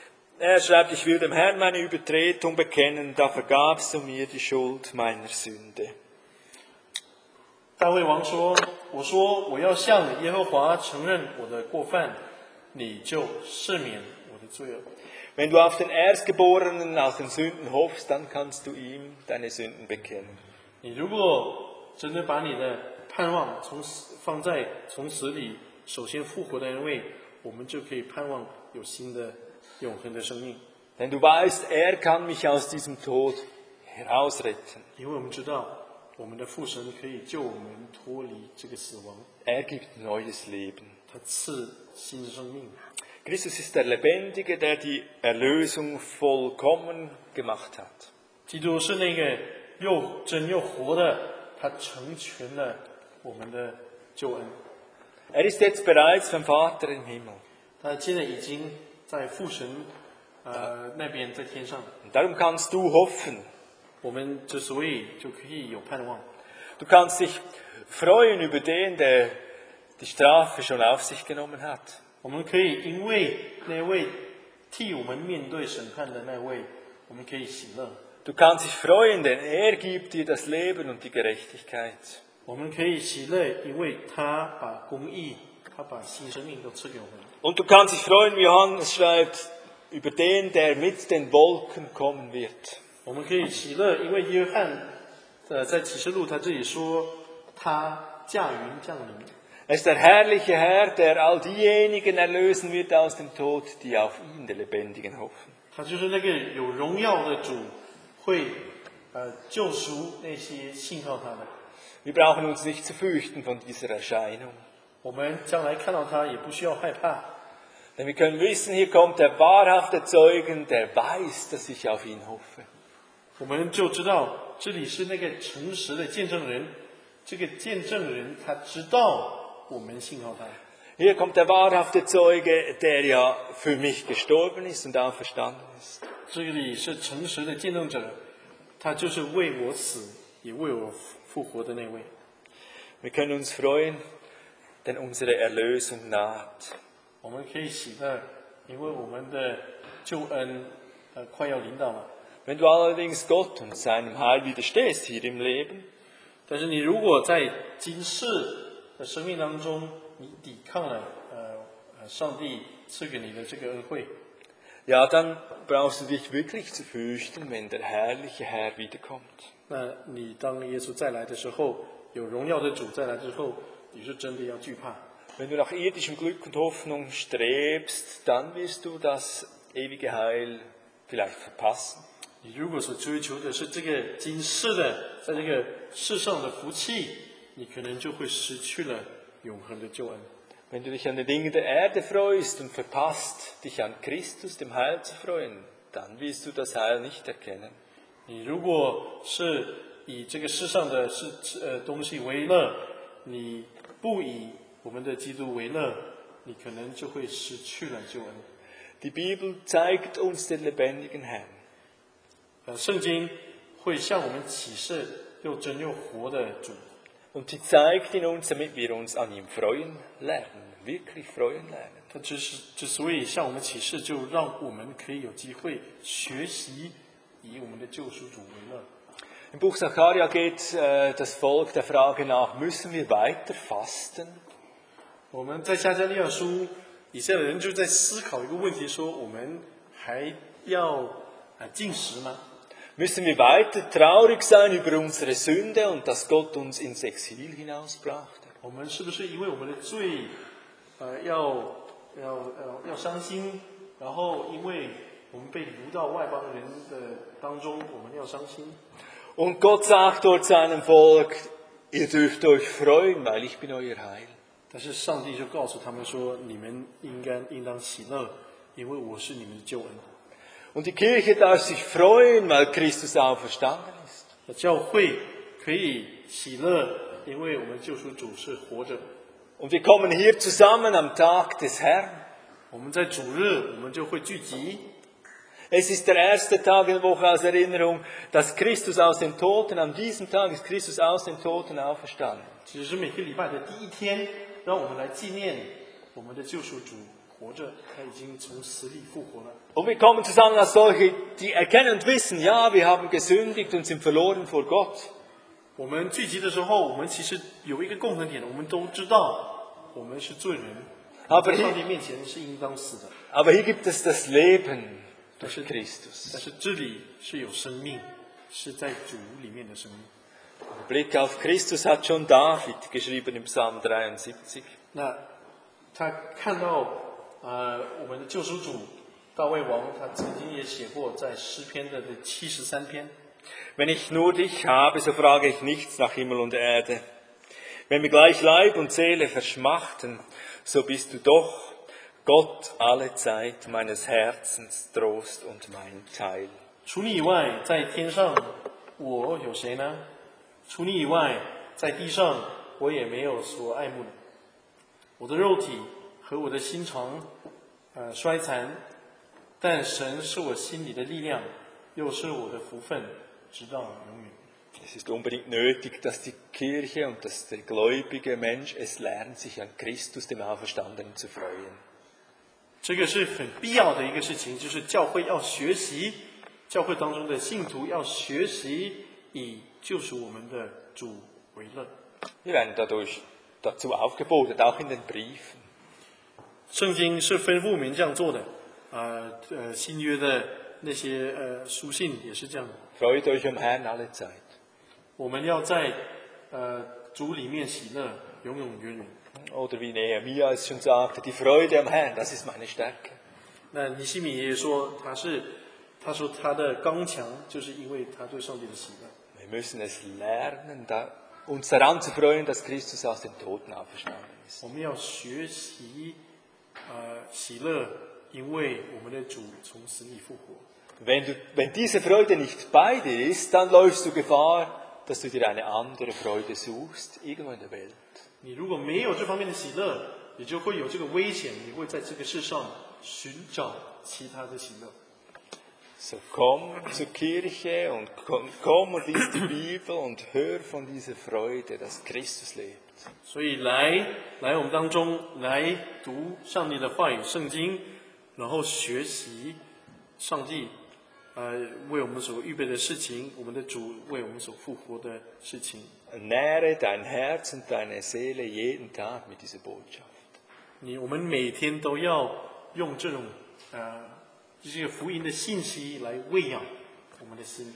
Er schreibt, ich will dem Herrn meine Übertretung bekennen, da vergabst du mir die Schuld meiner Sünde. 大卫王说：“我说我要向耶和华承认我的过犯，你就赦免我的罪恶。” Wenn du auf den Erstgeborenen aus den Sünden hoffst, dann kannst du ihm deine Sünden bekennen. 你如果真的把你的盼望从死放在从死里首先复活的人位，我们就可以盼望有新的永恒的生命。 Denn du weißt, er kann mich aus diesem Tod herausretten. 因为我们知道，我们的父神可以救我们脱离这个死亡， Er gibt neues Leben. 他赐新的生命。 Christus ist der Lebendige, der die Erlösung vollkommen gemacht hat. 基督是那个又真又活的，他成全了我们的救恩。 Er ist jetzt bereits beim Vater im Himmel. 他现在已经在父神呃那边，在天上。 Und darum kannst du hoffen. 我们之所以就可以有盼望， Du kannst dich freuen über den, der die Strafe schon auf sich genommen hat. 我们可以因为那位替我们面对审判的那位，我们可以喜乐。 Du kannst dich freuen, denn er gibt dir das Leben und die Gerechtigkeit. 我们可以喜乐，因为他把公义，他把新生命都赐给我们。 Und du kannst dich freuen, wie Johannes schreibt, über den, der mit den Wolken kommen wird. 我们可以喜乐，因为约翰，呃，在启示录他这里说，他驾云降临。 Er ist der herrliche Herr, der all diejenigen erlösen wird aus dem Tod, die auf ihn, der Lebendigen, hoffen. 他就是那个有荣耀的主，会呃救赎那些信靠他的。 Wir brauchen uns nicht zu fürchten von dieser Erscheinung. 我们将来看到他，也不需要害怕， Denn wir können wissen, hier kommt der wahrhafte Zeugen, der weiß, dass ich auf ihn hoffe. 我们就知道这里是那个诚实的见证人。这个见证人他知道我们信靠他。 Hier kommt der wahrhafte Zeuge, der ja für mich gestorben ist und auferstanden ist. 这里是诚实的见证者，他就是为我死，也为我复活的那位。 Wir können uns freuen, denn unsere Erlösung naht. 我们可以喜乐，因为我们的救恩呃快要临到了。 Wenn du allerdings Gott und seinem Heil widerstehst hier im Leben, 但是你如果在今世的生命当中，你抵抗了呃呃上帝赐给你的这个恩惠， ja, dann brauchst du dich wirklich zu fürchten, wenn der herrliche Herr wiederkommt. 那你当耶稣再来的时候，有荣耀的主再来之后，你是真的要惧怕。 Wenn du nach irdischem Glück und Hoffnung strebst, dann wirst du das ewige Heil vielleicht verpassen. 你如果所追求的是这个今世的，在这个世上的福气，你可能就会失去了永恒的救恩。 Wenn du dich an den Dingen der Erde freust und verpasst, dich an Christus, dem Heil zu freuen, dann wirst du das Heil nicht erkennen. 你如果是以这个世上的是呃东西为乐，你不以我们的基督为乐，你可能就会失去了救恩。 Die Bibel zeigt uns den lebendigen Herrn. 呃，圣经会向我们启示又真又活的主， Und sie zeigt ihn uns, damit wir uns an ihm freuen lernen, wirklich freuen lernen. 他之是之所以向我们启示，就让我们可以有机会学习以我们的救赎主为乐。 Im Buch Sacharja geht äh, das Volk der Frage nach, müssen wir weiter fasten? 我们在撒迦利亚书，以色列人就在思考一个问题：说我们还要呃进食吗？ Müssen wir weiter traurig sein über unsere Sünde und dass Gott uns ins Exil hinausbrachte? 我们是不是因为我们的罪，呃，要要要要伤心？然后因为我们被掳到外邦人的当中，我们要伤心？ Und Gott sagt dort seinem Volk, ihr dürft euch freuen, weil ich bin euer Heil. 但是上帝就告诉他们说：你们应该应当喜乐，因为我是你们的救恩。 Und die Kirche darf sich freuen, weil Christus auferstanden ist. 教会可以喜乐，因为我们救赎主是活着。 Und wir kommen hier zusammen am Tag des Herrn. 我们在主日，我们就会聚集。 Es ist der erste Tag in der Woche als Erinnerung, dass Christus aus den Toten, an diesem Tag ist Christus aus den Toten auferstanden. 只是每个礼拜的第一天，让我们来纪念我们的救赎主活着，他已经从死里复活了。 Und wir kommen zusammen als solche, die erkennen und wissen, ja, wir haben gesündigt und sind verloren vor Gott. 我们聚集的时候，我们其实有一个共同点，我们都知道我们是罪人， Aber 在 hier, 上帝面前是应当死的。 aber hier gibt es das Leben durch 但 Christus. 是这里是有生命，是在主里面的生命。 Blick auf Christus hat schon David geschrieben im Psalm dreiundsiebzig. 那他看到呃我们的救赎主大卫王，他曾经也写过在诗篇的第七十三篇。 Wenn ich nur dich habe, so frage ich nichts nach Himmel und Erde. Wenn wir gleich Leib und Seele verschmachten, so bist du doch Gott alle Zeit meines Herzens Trost und mein Teil. 除你以外，在天上我有谁呢？除你以外，在地上我也没有所爱慕的。我的肉体和我的心肠，呃，衰残，但神是我心里的力量，又是我的福分，直到永远。 Es ist unbedingt nötig, dass die Kirche und dass der gläubige Mensch es lernt, sich an Christus, dem Auferstandenen, zu freuen. 这个是很必要的一个事情，就是教会要学习，教会当中的信徒要学习以救赎我们的主为乐。 Wir werden dadurch dazu aufgefordert, auch in den Briefen. 圣经是吩咐我们这样做的，呃呃，新约的那些呃书信也是这样的。 Freut euch am Herrn alle Zeit. 我们要在呃主里面喜乐，永永远远。 Oder wie Nehemia es schon sagte, die Freude am Herrn, das ist meine Stärke. 那尼西米也说他是，他说他的刚强就是因为他对上帝的喜乐。 Wir müssen es lernen, da, uns daran zu freuen, dass Christus aus den Toten auferstanden ist. 我们要学习呃喜乐，因为我们的主从死里复活。 Wenn, du, wenn diese Freude nicht bei dir ist, dann läufst du Gefahr, dass du dir eine andere Freude suchst, irgendwo in der Welt. 你如果没有这方面的喜乐，你就会有这个危险，你会在这个世上寻找其他的喜乐。 So komm zur Kirche und komm, komm und lies die Bibel und hör von dieser Freude, dass Christus lebt. 所以来来我们当中来读上帝的话语圣经，然后学习上帝呃为我们所预备的事情，我们的主为我们所复活的事情。 Nähre dein Herz und deine Seele jeden Tag mit dieser Botschaft. 你我们每天都要用这种呃这个福音的信息来喂养我们的心。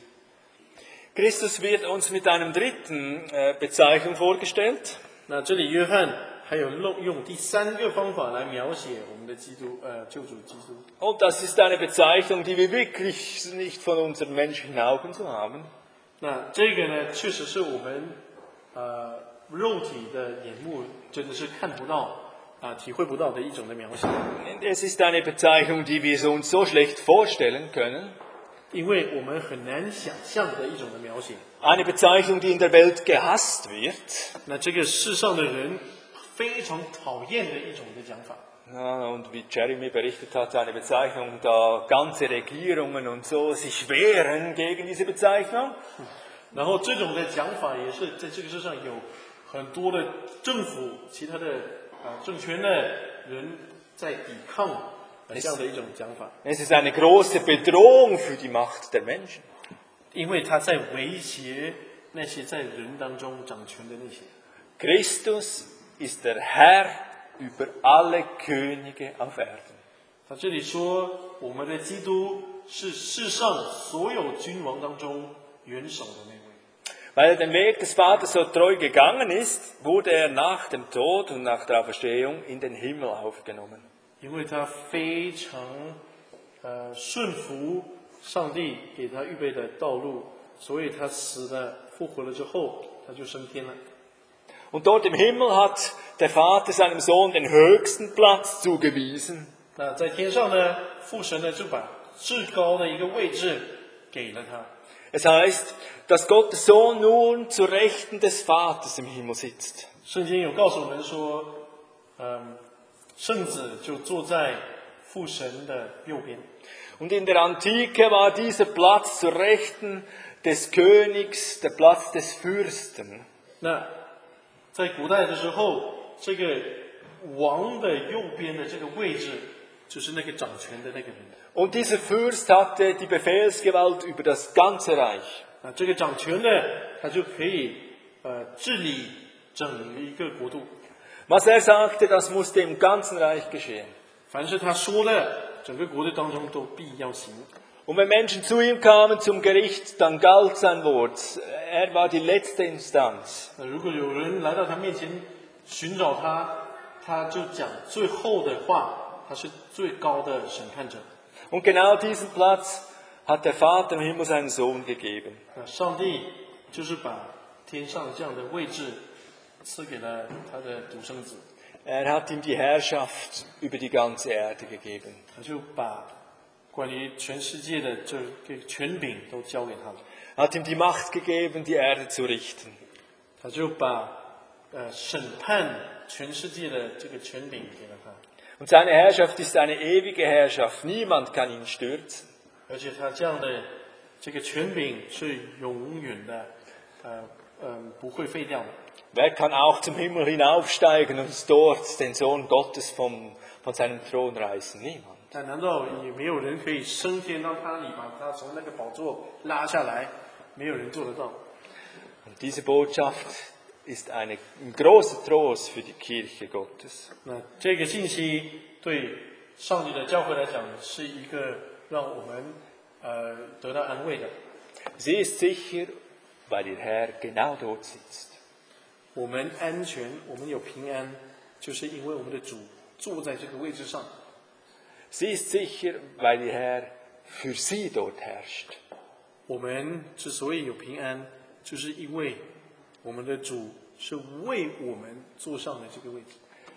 Christus wird uns mit einem dritten äh, Bezeichnung vorgestellt. 那这里约翰还有用用第三个方法来描写我们的基督呃救主基督。 Und das ist eine Bezeichnung, die wir wirklich nicht von unseren menschlichen Augen zu haben. 那这个呢，确实是我们呃肉体的眼目真的是看不到啊、体会不到的一种的描写， Es ist eine Bezeichnung, die wir uns so schlecht vorstellen können. 因为我们很难想象的一种的描写。 Eine Bezeichnung, die in der Welt gehasst wird. 那这个世上的人非常讨厌的一种的讲法。 Ja, und wie Jeremy berichtet hat, eine Bezeichnung, da ganze Regierungen und so sich wehren gegen diese Bezeichnung. 然后这种的讲法也是在这个世上有很多的政府、其他的啊、政权的人在抵抗、呃、这样的一种讲法， Es ist eine große Bedrohung für die Macht der Menschen. 因为他在威胁那些在人当中掌权的那些。 Christus ist der Herr über alle Könige auf Erden. 他这里说，我们的基督是世上所有君王当中元首的那位。 Weil er den Weg des Vaters so treu gegangen ist, wurde er nach dem Tod und nach der Auferstehung in den Himmel aufgenommen. 因为他非常呃顺服上帝给他预备的道路，所以他死了复活了之后，他就升天了。 Und dort im Himmel hat der Vater seinem Sohn den höchsten Platz zugewiesen. 那在天上呢，父神呢就把至高的一个位置给了他。 Es heißt, dass Gottes Sohn nun zur Rechten des Vaters im Himmel sitzt. 圣经有告诉我们说，嗯，圣子就坐在父神的右边。 Und in der Antike war dieser Platz zur Rechten des Königs, der Platz des Fürsten. 那在古代的时候，这个王的右边的这个位置，就是那个掌权的那个人。 Und dieser Fürst hatte die Befehlsgewalt über das ganze Reich. 啊，这个掌权的他就可以呃治理整一个国度。 Was er sagte, das musste im ganzen Reich geschehen. 凡是他说的，整个国度当中都必要行。 Und wenn Menschen zu ihm kamen zum Gericht, dann galt sein Wort. Er war die letzte Instanz. 那如果有人来到他面前寻找他，他就讲最后的话，他是最高的审判者。 Und genau diesen Platz hat der Vater im Himmel seinen Sohn gegeben. 那上帝就是把天上这样的位置赐给了他的独生子， Er hat ihm die Herrschaft über die ganze Erde gegeben. 他就把关于全世界的这个权柄都交给他了， Er hat ihm die Macht gegeben, die Erde zu richten. 他就把呃审判全世界的这个权柄给了他， Und seine Herrschaft ist eine ewige Herrschaft. Niemand kann ihn stürzen. 而且他这样的这个权柄是永远的， 呃呃不会废掉的。 Wer kann auch zum Himmel hinaufsteigen und dort den Sohn Gottes vom, von seinem Thron reißen? Niemand. 但难道也没有人可以升天到他里，把他从那个宝座拉下来？没有人做得到。 Und diese Botschaft ist eine, ein großer Trost für die Kirche Gottes. 那这个信息对上帝的教会来讲，是一个让我们呃得到安慰的。 Sie ist sicher, weil ihr Herr genau dort sitzt. 我们安全，我们有平安，就是因为我们的主坐在这个位置上。 Sie ist sicher, weil ihr Herr für sie dort herrscht. 我们之所以有平安，就是因为我们的主是为我们坐上了这个位置。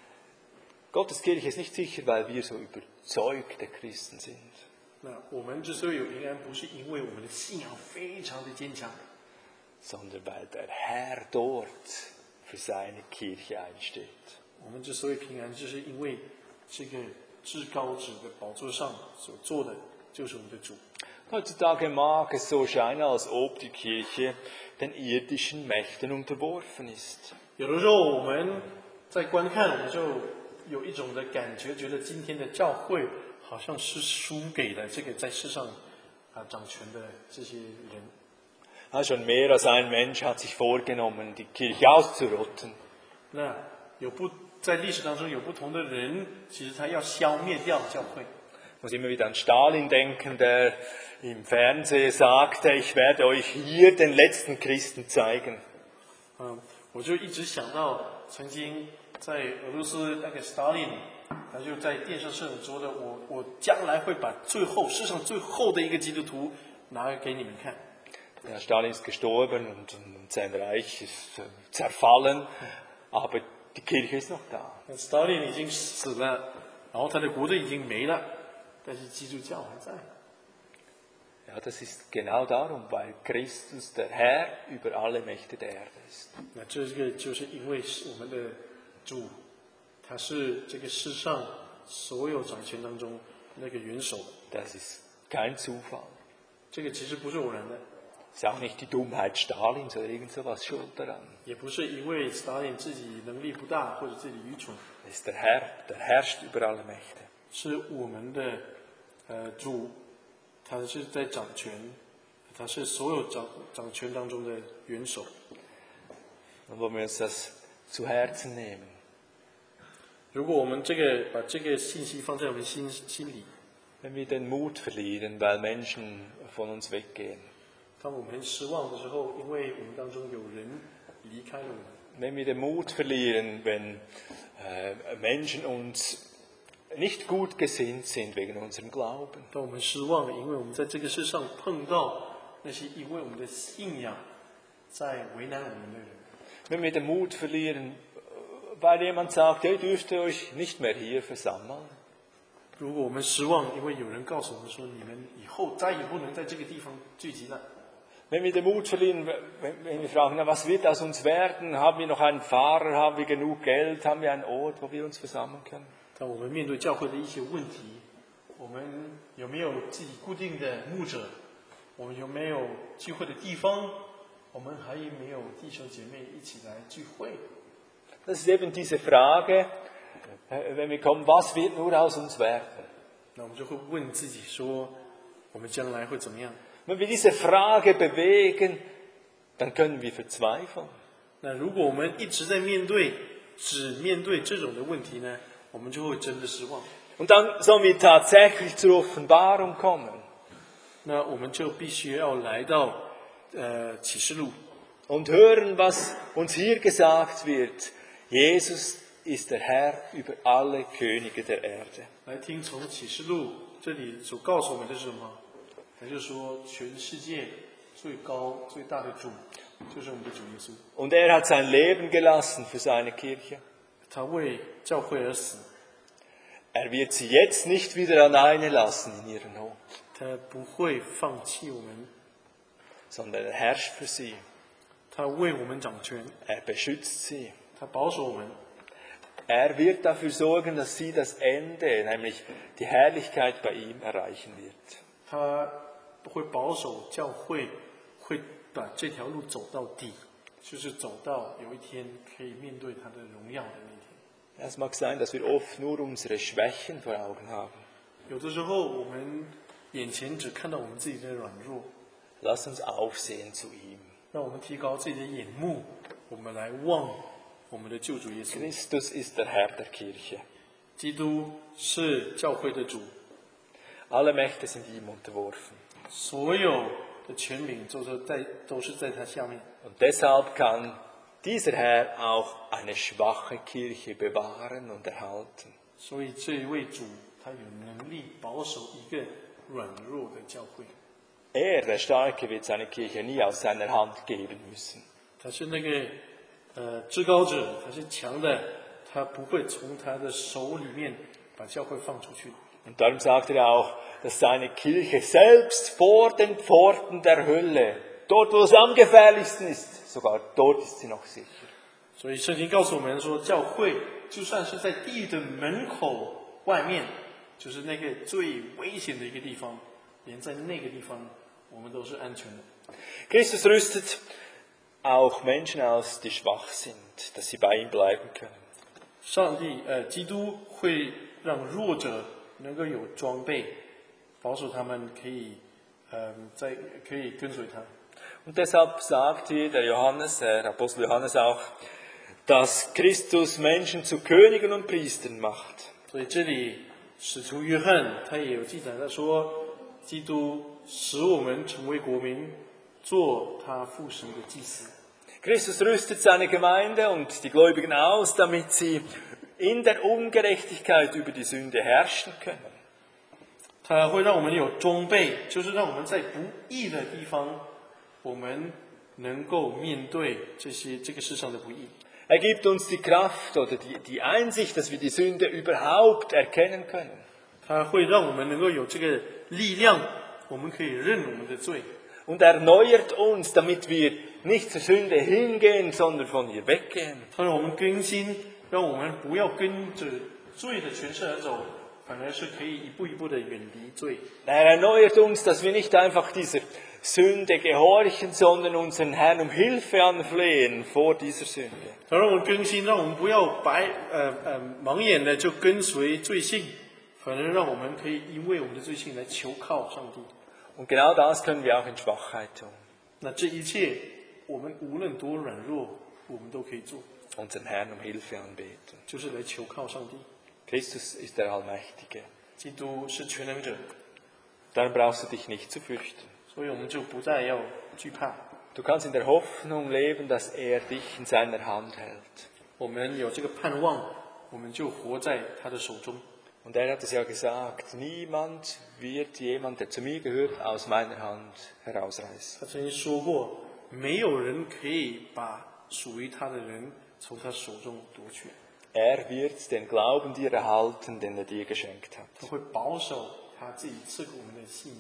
Gottes Kirche ist nicht sicher, weil wir so überzeugte Christen sind, 那我们之所以有平安，不是因为我们的信仰非常的坚强， sondern weil der Herr dort für seine Kirche einsteht. 我们之所以平安，就是因为这个至高者的宝座上所做的，就是我们的主。 Heutzutage mag es so scheinen, als ob die Kirche den irdischen Mächten unterworfen ist. 有的时候我们在观看，我们就有一种的感觉，觉得今天的教会好像是输给了这个在世上啊掌权的这些人。 Ja, schon mehr als ein Mensch hat sich vorgenommen, die Kirche auszurotten. 那有不在历史当中有不同的人，其实他要消灭掉教会。 Ich muss immer wieder an Stalin denken, der im Fernsehen sagte, ich werde euch hier den letzten Christen zeigen. 嗯，我就一直想到曾经在俄罗斯那个 Stalin， 他就在电视上说的，我我将来会把最后世上最后的一个基督徒拿给你们看。 Ja, Stalin ist gestorben und, und sein Reich ist äh, zerfallen, aber die Kirche ist noch da. Stalin 已经死了，然后他的国队已经没了，但是基督教还在。 Ja, das ist genau darum, weil Christus der Herr über alle Mächte der Erde ist. 那这个就是因为是我们的主，他是这个世上所有掌权当中那个元首。 Das ist kein Zufall. 这个其实不是偶然的， Ist auch nicht die Dummheit Stalins oder irgend sowas schuld daran. 也不是因为 Stalin 自己能力不大或者自己愚蠢， Es ist der Herr, der herrscht über alle Mächte. 是我们的呃主，他是在掌权，他是所有掌掌权当中的元首。 Und wollen wir uns das zu Herzen nehmen. 如果我们这个把这个信息放在我们心心里， Wenn wir den Mut verlieren, weil Menschen von uns weggehen. 当我们很失望的时候，因为我们当中有人离开了我们。 Wenn wir den Mut verlieren, wenn äh, Menschen uns nicht gut gesinnt sind wegen unserem Glauben. 当我们失望，因为我们在这个世上碰到那些因为我们的信仰在为难我们的人。 Wenn wir den Mut verlieren, weil jemand sagt, ihr dürft euch nicht mehr hier versammeln. 如果我们失望，因为有人告诉我们说，你们以后再也不能在这个地方聚集了。 Wenn wir den Mut verlieren, wenn wenn wir fragen, na, was wird aus uns werden? Haben wir noch einen Pfarrer? Haben wir genug Geld? Haben wir einen Ort, wo wir uns versammeln können? 当我们面对教会的一些问题，我们有没有自己固定的牧者？我们有没有聚会的地方？我们还有没有弟兄姐妹一起来聚会？ Das ist eben diese Frage, äh, wenn wir kommen, was wird nur aus uns werden? 那我们就会问自己说，我们将来会怎么样？ Wenn wir diese Frage bewegen, dann können wir verzweifeln. 那如果我们一直在面对，只面对这种的问题呢，我们就会真的失望。 Und dann sollen wir tatsächlich zur Offenbarung kommen 那我们就必须要来到呃启示录， und hören, was uns hier gesagt wird. Jesus ist der Herr über alle Könige der Erde. 来听从启示录这里所告诉我们的是什么？也就是说，全世界最高最大的主就是我们的主耶稣， Und er hat sein Leben gelassen für seine Kirche. 他为教会而死， Er wird sie jetzt nicht wieder alleine lassen in ihrer Not, 他不会放弃我们， sondern er herrscht für sie. 他为我们掌权， Er beschützt sie. 他保守我们， Er wird dafür sorgen, dass sie das Ende, nämlich die Herrlichkeit bei ihm erreichen wird. 他会保守教会，会把这条路走到底，就是走到有一天可以面对他的荣耀的那天。 Es mag sein, dass wir oft nur unsere Schwächen vor Augen haben. 有的时候我们眼前只看到我们自己的软弱， Lass uns aufsehen zu ihm. 让我们提高自己的眼目，我们来望我们的救主耶稣。 Christus ist der Herr der Kirche. 基督是教会的主， Alle Mächte sind ihm unterworfen. 所有的权柄都是在都是在他下面。 Und deshalb kann dieser Herr auch eine schwache Kirche bewahren und erhalten. 所以这一位主，他有能力保守一个软弱的教会。 Er, der Starke, wird seine Kirche nie aus seiner Hand geben müssen. 他是那个呃至高者，他是强的，他不会从他的手里面把教会放出去。 Und darum sagt er auch, dass seine Kirche selbst vor den Pforten der Hölle, dort wo es am gefährlichsten ist, sogar dort ist sie noch sicher. 所以圣经告诉我们说，教会就算是在地狱的门口外面，就是那个最危险的一个地方，连在那个地方我们都是安全的。 Christus rüstet auch Menschen aus, die schwach sind, dass sie bei ihm bleiben können. 上帝呃，基督会让弱者能够有装备，保守他们可以呃在可以跟随他。 Und deshalb sagt hier der Johannes, der Apostel Johannes auch, dass Christus Menschen zu Königen und Priestern macht. 所以这里使徒约翰他也有记载，他说，基督使我们成为国民，做他父神的祭司。 Christus rüstet seine Gemeinde und die Gläubigen aus, damit sie in der Ungerechtigkeit über die Sünde herrschen können. 他会让我们有装备，就是让我们在不义的地方，我们能够面对这些这个世上的不义。 Er gibt uns die Kraft oder die, die Einsicht, dass wir die Sünde überhaupt erkennen können. 他会让我们能够有这个力量，我们可以认我们的罪。 Und erneuert uns, damit wir nicht zur Sünde hingehen, sondern von ihr weggehen. 他让我们更新，让我们不要跟着罪的权势而走，反而是可以一步一步的远离罪。 Er erneuert uns, dass wir nicht einfach dieser Sünde gehorchen, sondern unseren Herrn um Hilfe anflehen vor dieser Sünde. 他让我们更新，让我们不要白呃呃盲眼的就跟随罪性，反而让我们可以因为我们的罪性来求靠上帝。 Und genau das können wir auch in Schwachheit tun. 那这一切，我们无论多软弱，我们都可以做， Unseren Herrn um Hilfe anbeten. 就是来求靠上帝。 Christus ist der Allmächtige. 基督是全能者， Darum brauchst du dich nicht zu fürchten. 所以我们就不再要惧怕。 Du kannst in der Hoffnung leben, dass er dich in seiner Hand hält. 我们有这个盼望，我们就活在他的手中。 Und er hat es ja gesagt, niemand wird jemand, der zu mir gehört, aus meiner Hand herausreißen. 他曾经说过，没有人可以把属于他的人从他手中夺去。 Er wird den Glauben dir erhalten, den er dir geschenkt hat. 他会保守他自己赐给我们的信仰，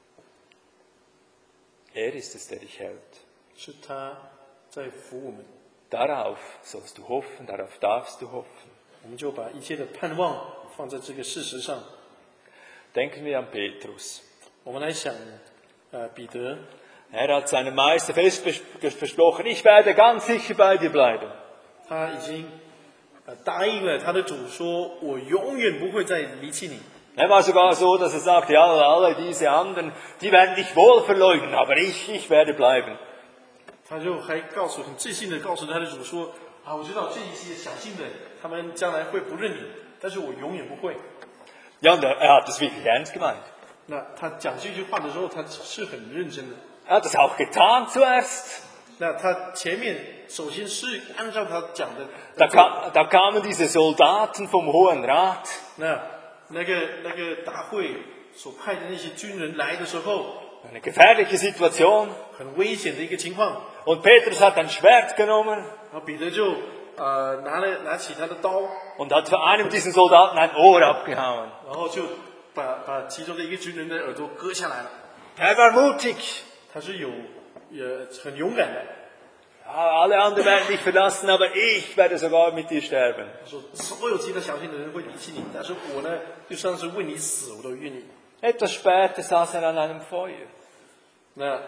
Er ist es, der dich hält. 是他在扶我们。 Darauf sollst du hoffen, darauf darfst du hoffen. 我们就把一切的盼望放在这个事实上。 Denken wir an Petrus. 我们来想，呃，彼得， Er hat seinem Meister fest vers- versprochen, ich werde ganz sicher bei dir bleiben. 他已经呃答应了他的主说，我永远不会再离弃你。 Er war sogar so, dass er sagte, ja, alle diese anderen, die werden dich wohl verleugnen, aber ich, ich werde bleiben. 他就还告诉很自信的告诉他的主说，啊，我知道这一些小心的，他们将来会不认你，但是我永远不会。 Ja, und er, er hat es wirklich ernst gemeint. 那他讲这句话的时候，他是很认真的。 Er hat es auch getan zuerst. 那他前面首先是按照他讲的， Da, ka, da kamen diese Soldaten vom Hohen Rat. 那那个那个大会所派的那些军人来的时候， Eine gefährliche Situation. 很危险的一个情况。 Und Petrus hat ein Schwert genommen 然后彼得就呃拿了拿起他的刀， und hat für einem dieser Soldaten ein Ohr abgehauen. 然后就把把其中的一个军人的耳朵割下来了。 Er war mutig. 他是有也很勇敢的。 Ja, alle anderen werden dich verlassen, aber ich werde sogar mit dir sterben. 他说所有其他小心的人会离弃你，但是我呢，就算是为你死，我都愿意。 Etwas später saß er an einem Feuer. 那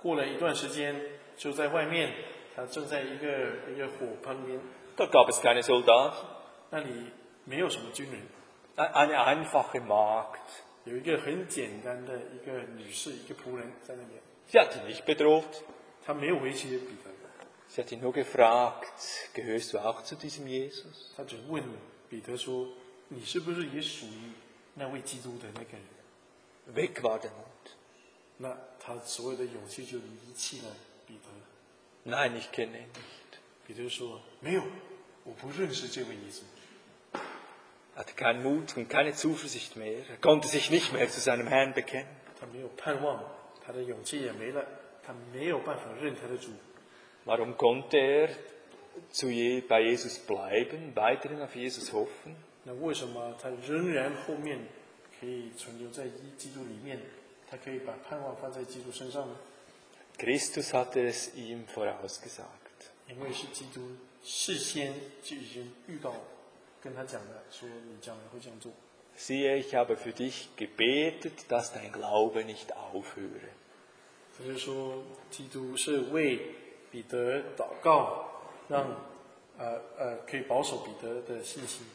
过了一段时间，就在外面，他正在一个一个火旁边， Dort gab es keine Soldaten, 那里没有什么军人， eine einfache Magd. 有一个很简单的一个女士，一个仆人在那边， Sie hat ihn nicht bedroht. 她没有威胁彼得， Sie hat ihn nur gefragt, gehörst du auch zu diesem Jesus? 她只问彼得说：“你是不是也属于那位基督的那个人？” Weg war der Mut. 那他所有的勇气就离弃了彼得。 Nein, ich kenne ihn nicht. 彼得说：“没有，我不认识这位耶稣。” Er hatte keinen Mut und keine Zuversicht mehr. Er konnte sich nicht mehr zu seinem Herrn bekennen. 他没有盼望，他的勇气也没了，他没有办法认他的主。 Warum konnte er zu Je, bei Jesus bleiben, weiterhin auf Jesus hoffen? 那为什么他仍然后面可以存留在基督里面？他可以把盼望放在基督身上呢？ Christus hatte es ihm vorausgesagt. 因为是基督事先就已经预告跟他讲的，说你将来会这样做。 Siehe, ich habe für dich gebetet, dass dein Glaube nicht aufhöre. 就是说，基督是为彼得祷告，让呃呃可以保守彼得的信心。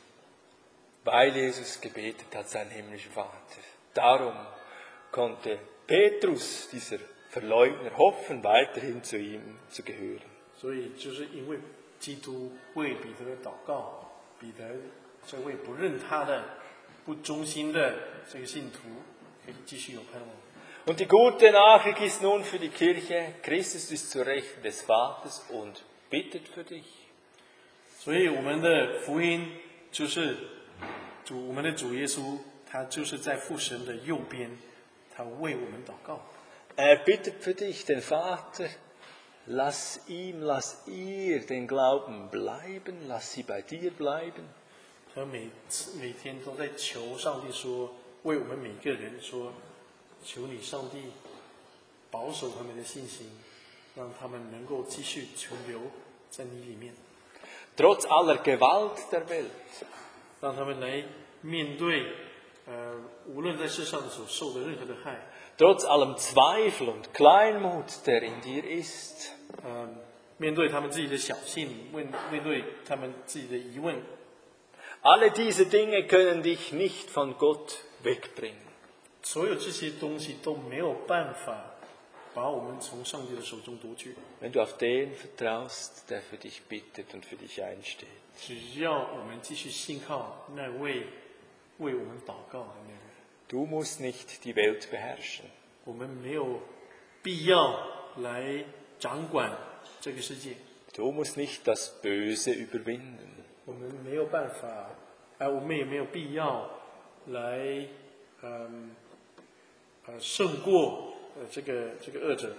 Weil Jesus gebetet hat, sein himmlischer Vater. Darum konnte Petrus, dieser Verleugner, hoffen, weiterhin zu ihm zu gehören. 所以就是因为基督为彼得祷告，彼得这位不认他的、不忠心的这个信徒，可以继续有盼望。 Und die gute Nachricht ist nun für die Kirche, Christus ist zur Rechten des Vaters und bittet für dich. 所以我们的福音就是主，我们的主耶稣，他就是在父神的右边，他为我们祷告。 Er bittet für dich, den Vater, lass ihm, lass ihr den Glauben bleiben, lass sie bei dir bleiben. 他每次每天都在求上帝说，为我们每个人说，求你上帝保守他们的信心，让他们能够继续存留在你里面， Trotz aller Gewalt der Welt. 让他们来面对呃无论在世上所受的任何的害， Trotz allem Zweifel und Kleinmut, der in dir ist. 嗯、面对他们自己的小信，问面对他们自己的疑问， Alle diese Dinge können dich nicht von Gott wegbringen. 所有这些东西都没有办法把我们从上帝的手中夺去。 Wenn du auf den vertraust, der für dich bittet und für dich einsteht. 只要我们继续信靠那位为我们祷告的那位， Du musst nicht die Welt beherrschen. 我们没有必要来掌管这个世界， Du musst nicht das Böse überwinden. 我们没有办法，哎、我们也没有必要来，嗯，呃，胜过呃这个这个恶者。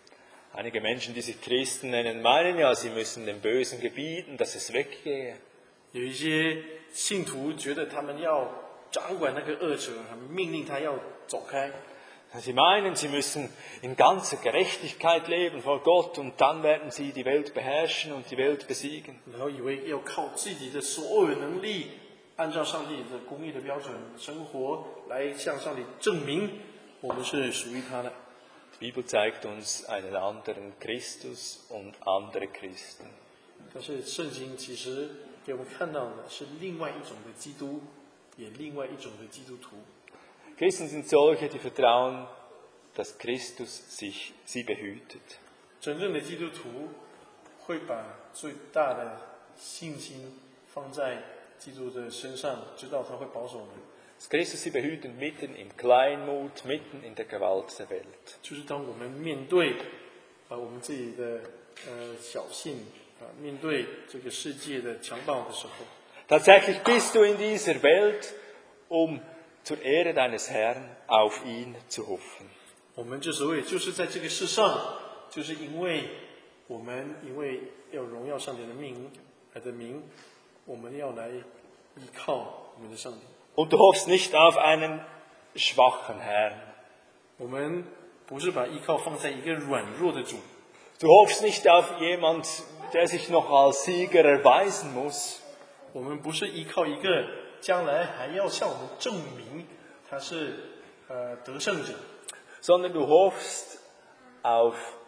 Einige Menschen, die sich Christen nennen, meinen ja, sie müssen dem Bösen gebieten, dass es weggehe. 有一些信徒觉得他们要掌管那个恶者，命令他要走开。 Sie meinen, sie müssen in ganzer Gerechtigkeit leben vor Gott und dann werden sie die Welt beherrschen und die Welt besiegen. 然后以为要靠自己的所有能力，按照上帝的公义的标准生活，来向上帝证明我们是属于他的。 Die Bibel zeigt uns einen anderen Christus und andere Christen. 但是圣经其实给我们看到的是另外一种的基督，也另外一种的基督徒。 Christen sind solche, die vertrauen, dass Christus sich, sie behütet. 真正的基督徒会把最大的信心放在基督的身上，知道他会保守我们。 Dass Christus sie behütet mitten im Kleinmut, mitten in der Gewalt der Welt. 就是当我们面对啊、我们自己的呃小信啊、面对这个世界的强暴的时候， Tatsächlich bist du in dieser Welt, um zur Ehre deines Herrn auf ihn zu hoffen. 我们之所以就是在这个世上，就是因为我们因为要荣耀上帝的名呃的名，我们要来依靠我们的上帝。 Und du hoffst nicht auf einen schwachen Herrn. 我们不是把依靠放在一个软弱的主， Du hoffst nicht auf jemand, der sich noch als Sieger erweisen muss. 我们不是依靠一个将来还要向我们证明他是呃得胜者， Sondern du hoffst auf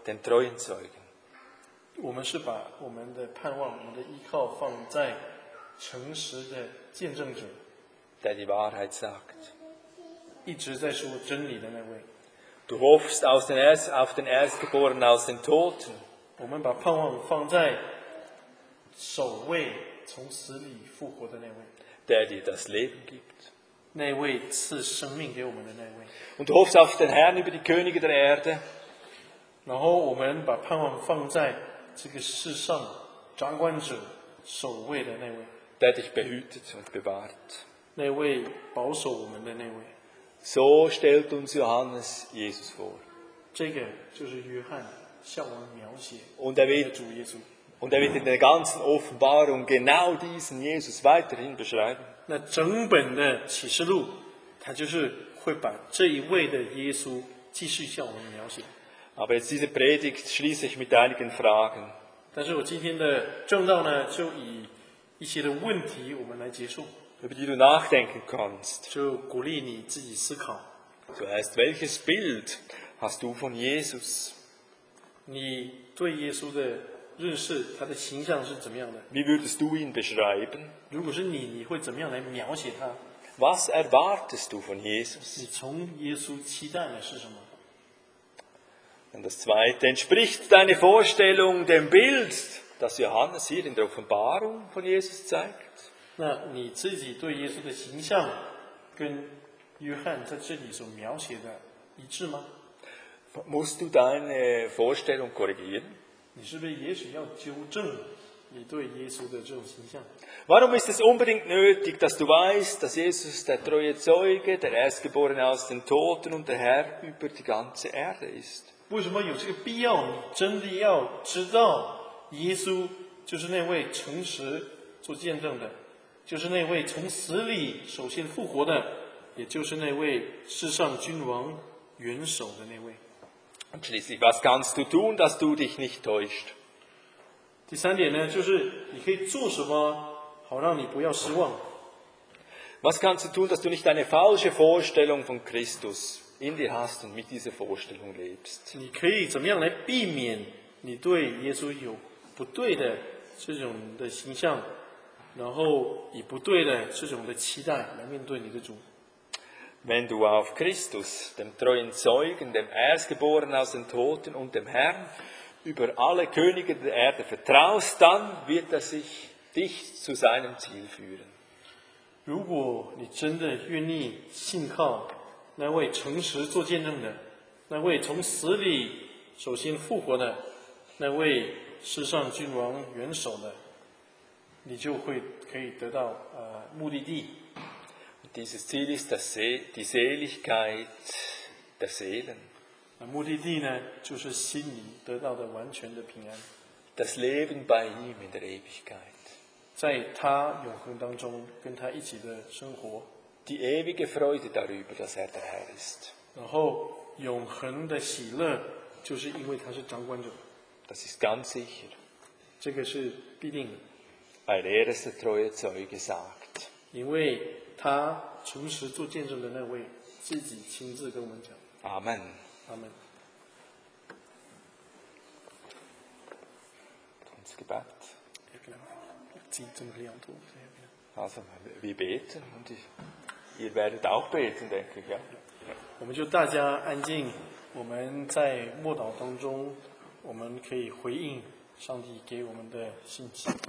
dem treuen Zeugen. 我们是把我们的盼望、我们的依靠放在诚实的见证者， der die Wahrheit sagt. 一直在说真理的那位。 Du hoffst aus den Erst, auf den Erstgeborenen aus den Toten, 我们把盼望放在首位从死里复活的那位， der dir das Leben gibt. 那位赐生命给我们的那位。 Und du hoffst auf den Herrn über die Könige der Erde, 然后我们把盼望放在这个世上掌管者守卫的那位， der dich behütet und bewahrt. 那位保守我们的那位。 So stellt uns Johannes Jesus vor. 这个就是约翰向我们描写 Und er 的 wird, 主耶稣。 und er wird in der ganzen Offenbarung genau diesen Jesus weiterhin beschreiben. 那整本的启示录，它就是会把这一位的耶稣继续向我们描写。 Aber jetzt diese Predigt schließe ich mit einigen Fragen. 但是我今天的正道呢，就以一些的问题我们来结束， über die du nachdenken kannst. 就鼓励你自己思考。 Zuerst, welches Bild hast du von Jesus? 你对耶稣的认识，他的形象是怎么样的？ Wie würdest du ihn beschreiben? 如果是你，你会怎么样来描写他？ Was erwartest du von Jesus? 你从耶稣期待的是什么？ Und das Zweite, entspricht deine Vorstellung dem Bild, das Johannes hier in der Offenbarung von Jesus zeigt? 那你自己对耶稣的形象，跟约翰在这里所描写的一致吗？ Musst du deine Vorstellung korrigieren? 你是不是也许要纠正你对耶稣的这种形象？ Warum ist es unbedingt nötig, dass du weißt, dass Jesus der treue Zeuge, der Erstgeborene aus den Toten und der Herr über die ganze Erde ist? 为什么有这个必要？你真的要知道，耶稣就是那位诚实做见证的，就是那位从死里首先复活的，也就是那位世上君王元首的那位。 Und schließlich, was kannst du tun, dass du dich nicht täuscht? 第三点呢，就是你可以做什么，好让你不要失望。 Was kannst du tun, dass du nicht eine falsche Vorstellung von Christus in dir hast und mit dieser Vorstellung lebst? 你可以怎么样来避免你对耶稣有不对的这种的形象，然后以不对的这种的期待来面对你的主。 Wenn du auf Christus, dem treuen Zeugen, dem Erstgeborenen aus den Toten und dem Herrn über alle Könige der Erde vertraust, dann wird er sich dich zu seinem Ziel führen. 如果你真的愿意信靠那位诚实做见证的，那位从死里首先复活的，那位世上君王元首的，你就会可以得到呃目的地。 Dieses Ziel ist das See, die Seligkeit der Seelen, 那目的地呢，就是心里得到的完全的平安， das Leben bei ihm in der Ewigkeit, 在他永恒当中跟他一起的生活， die ewige Freude darüber, dass er der Herr ist. 然后永恒的喜乐，就是因为他是掌管者， Das ist ganz sicher, 这个是必定的， weil er es der treue Zeuge sagt. 因为他诚实做见证的那位自己亲自跟我们讲。 Amen. 阿门。 Das Gebet. Ja, genau. Sie zum Leonton. Also, wir beten und ich, ihr werdet auch beten, denke ich. Ja? 我们就大家安静，我们在默祷当中，我们可以回应上帝给我们的信息。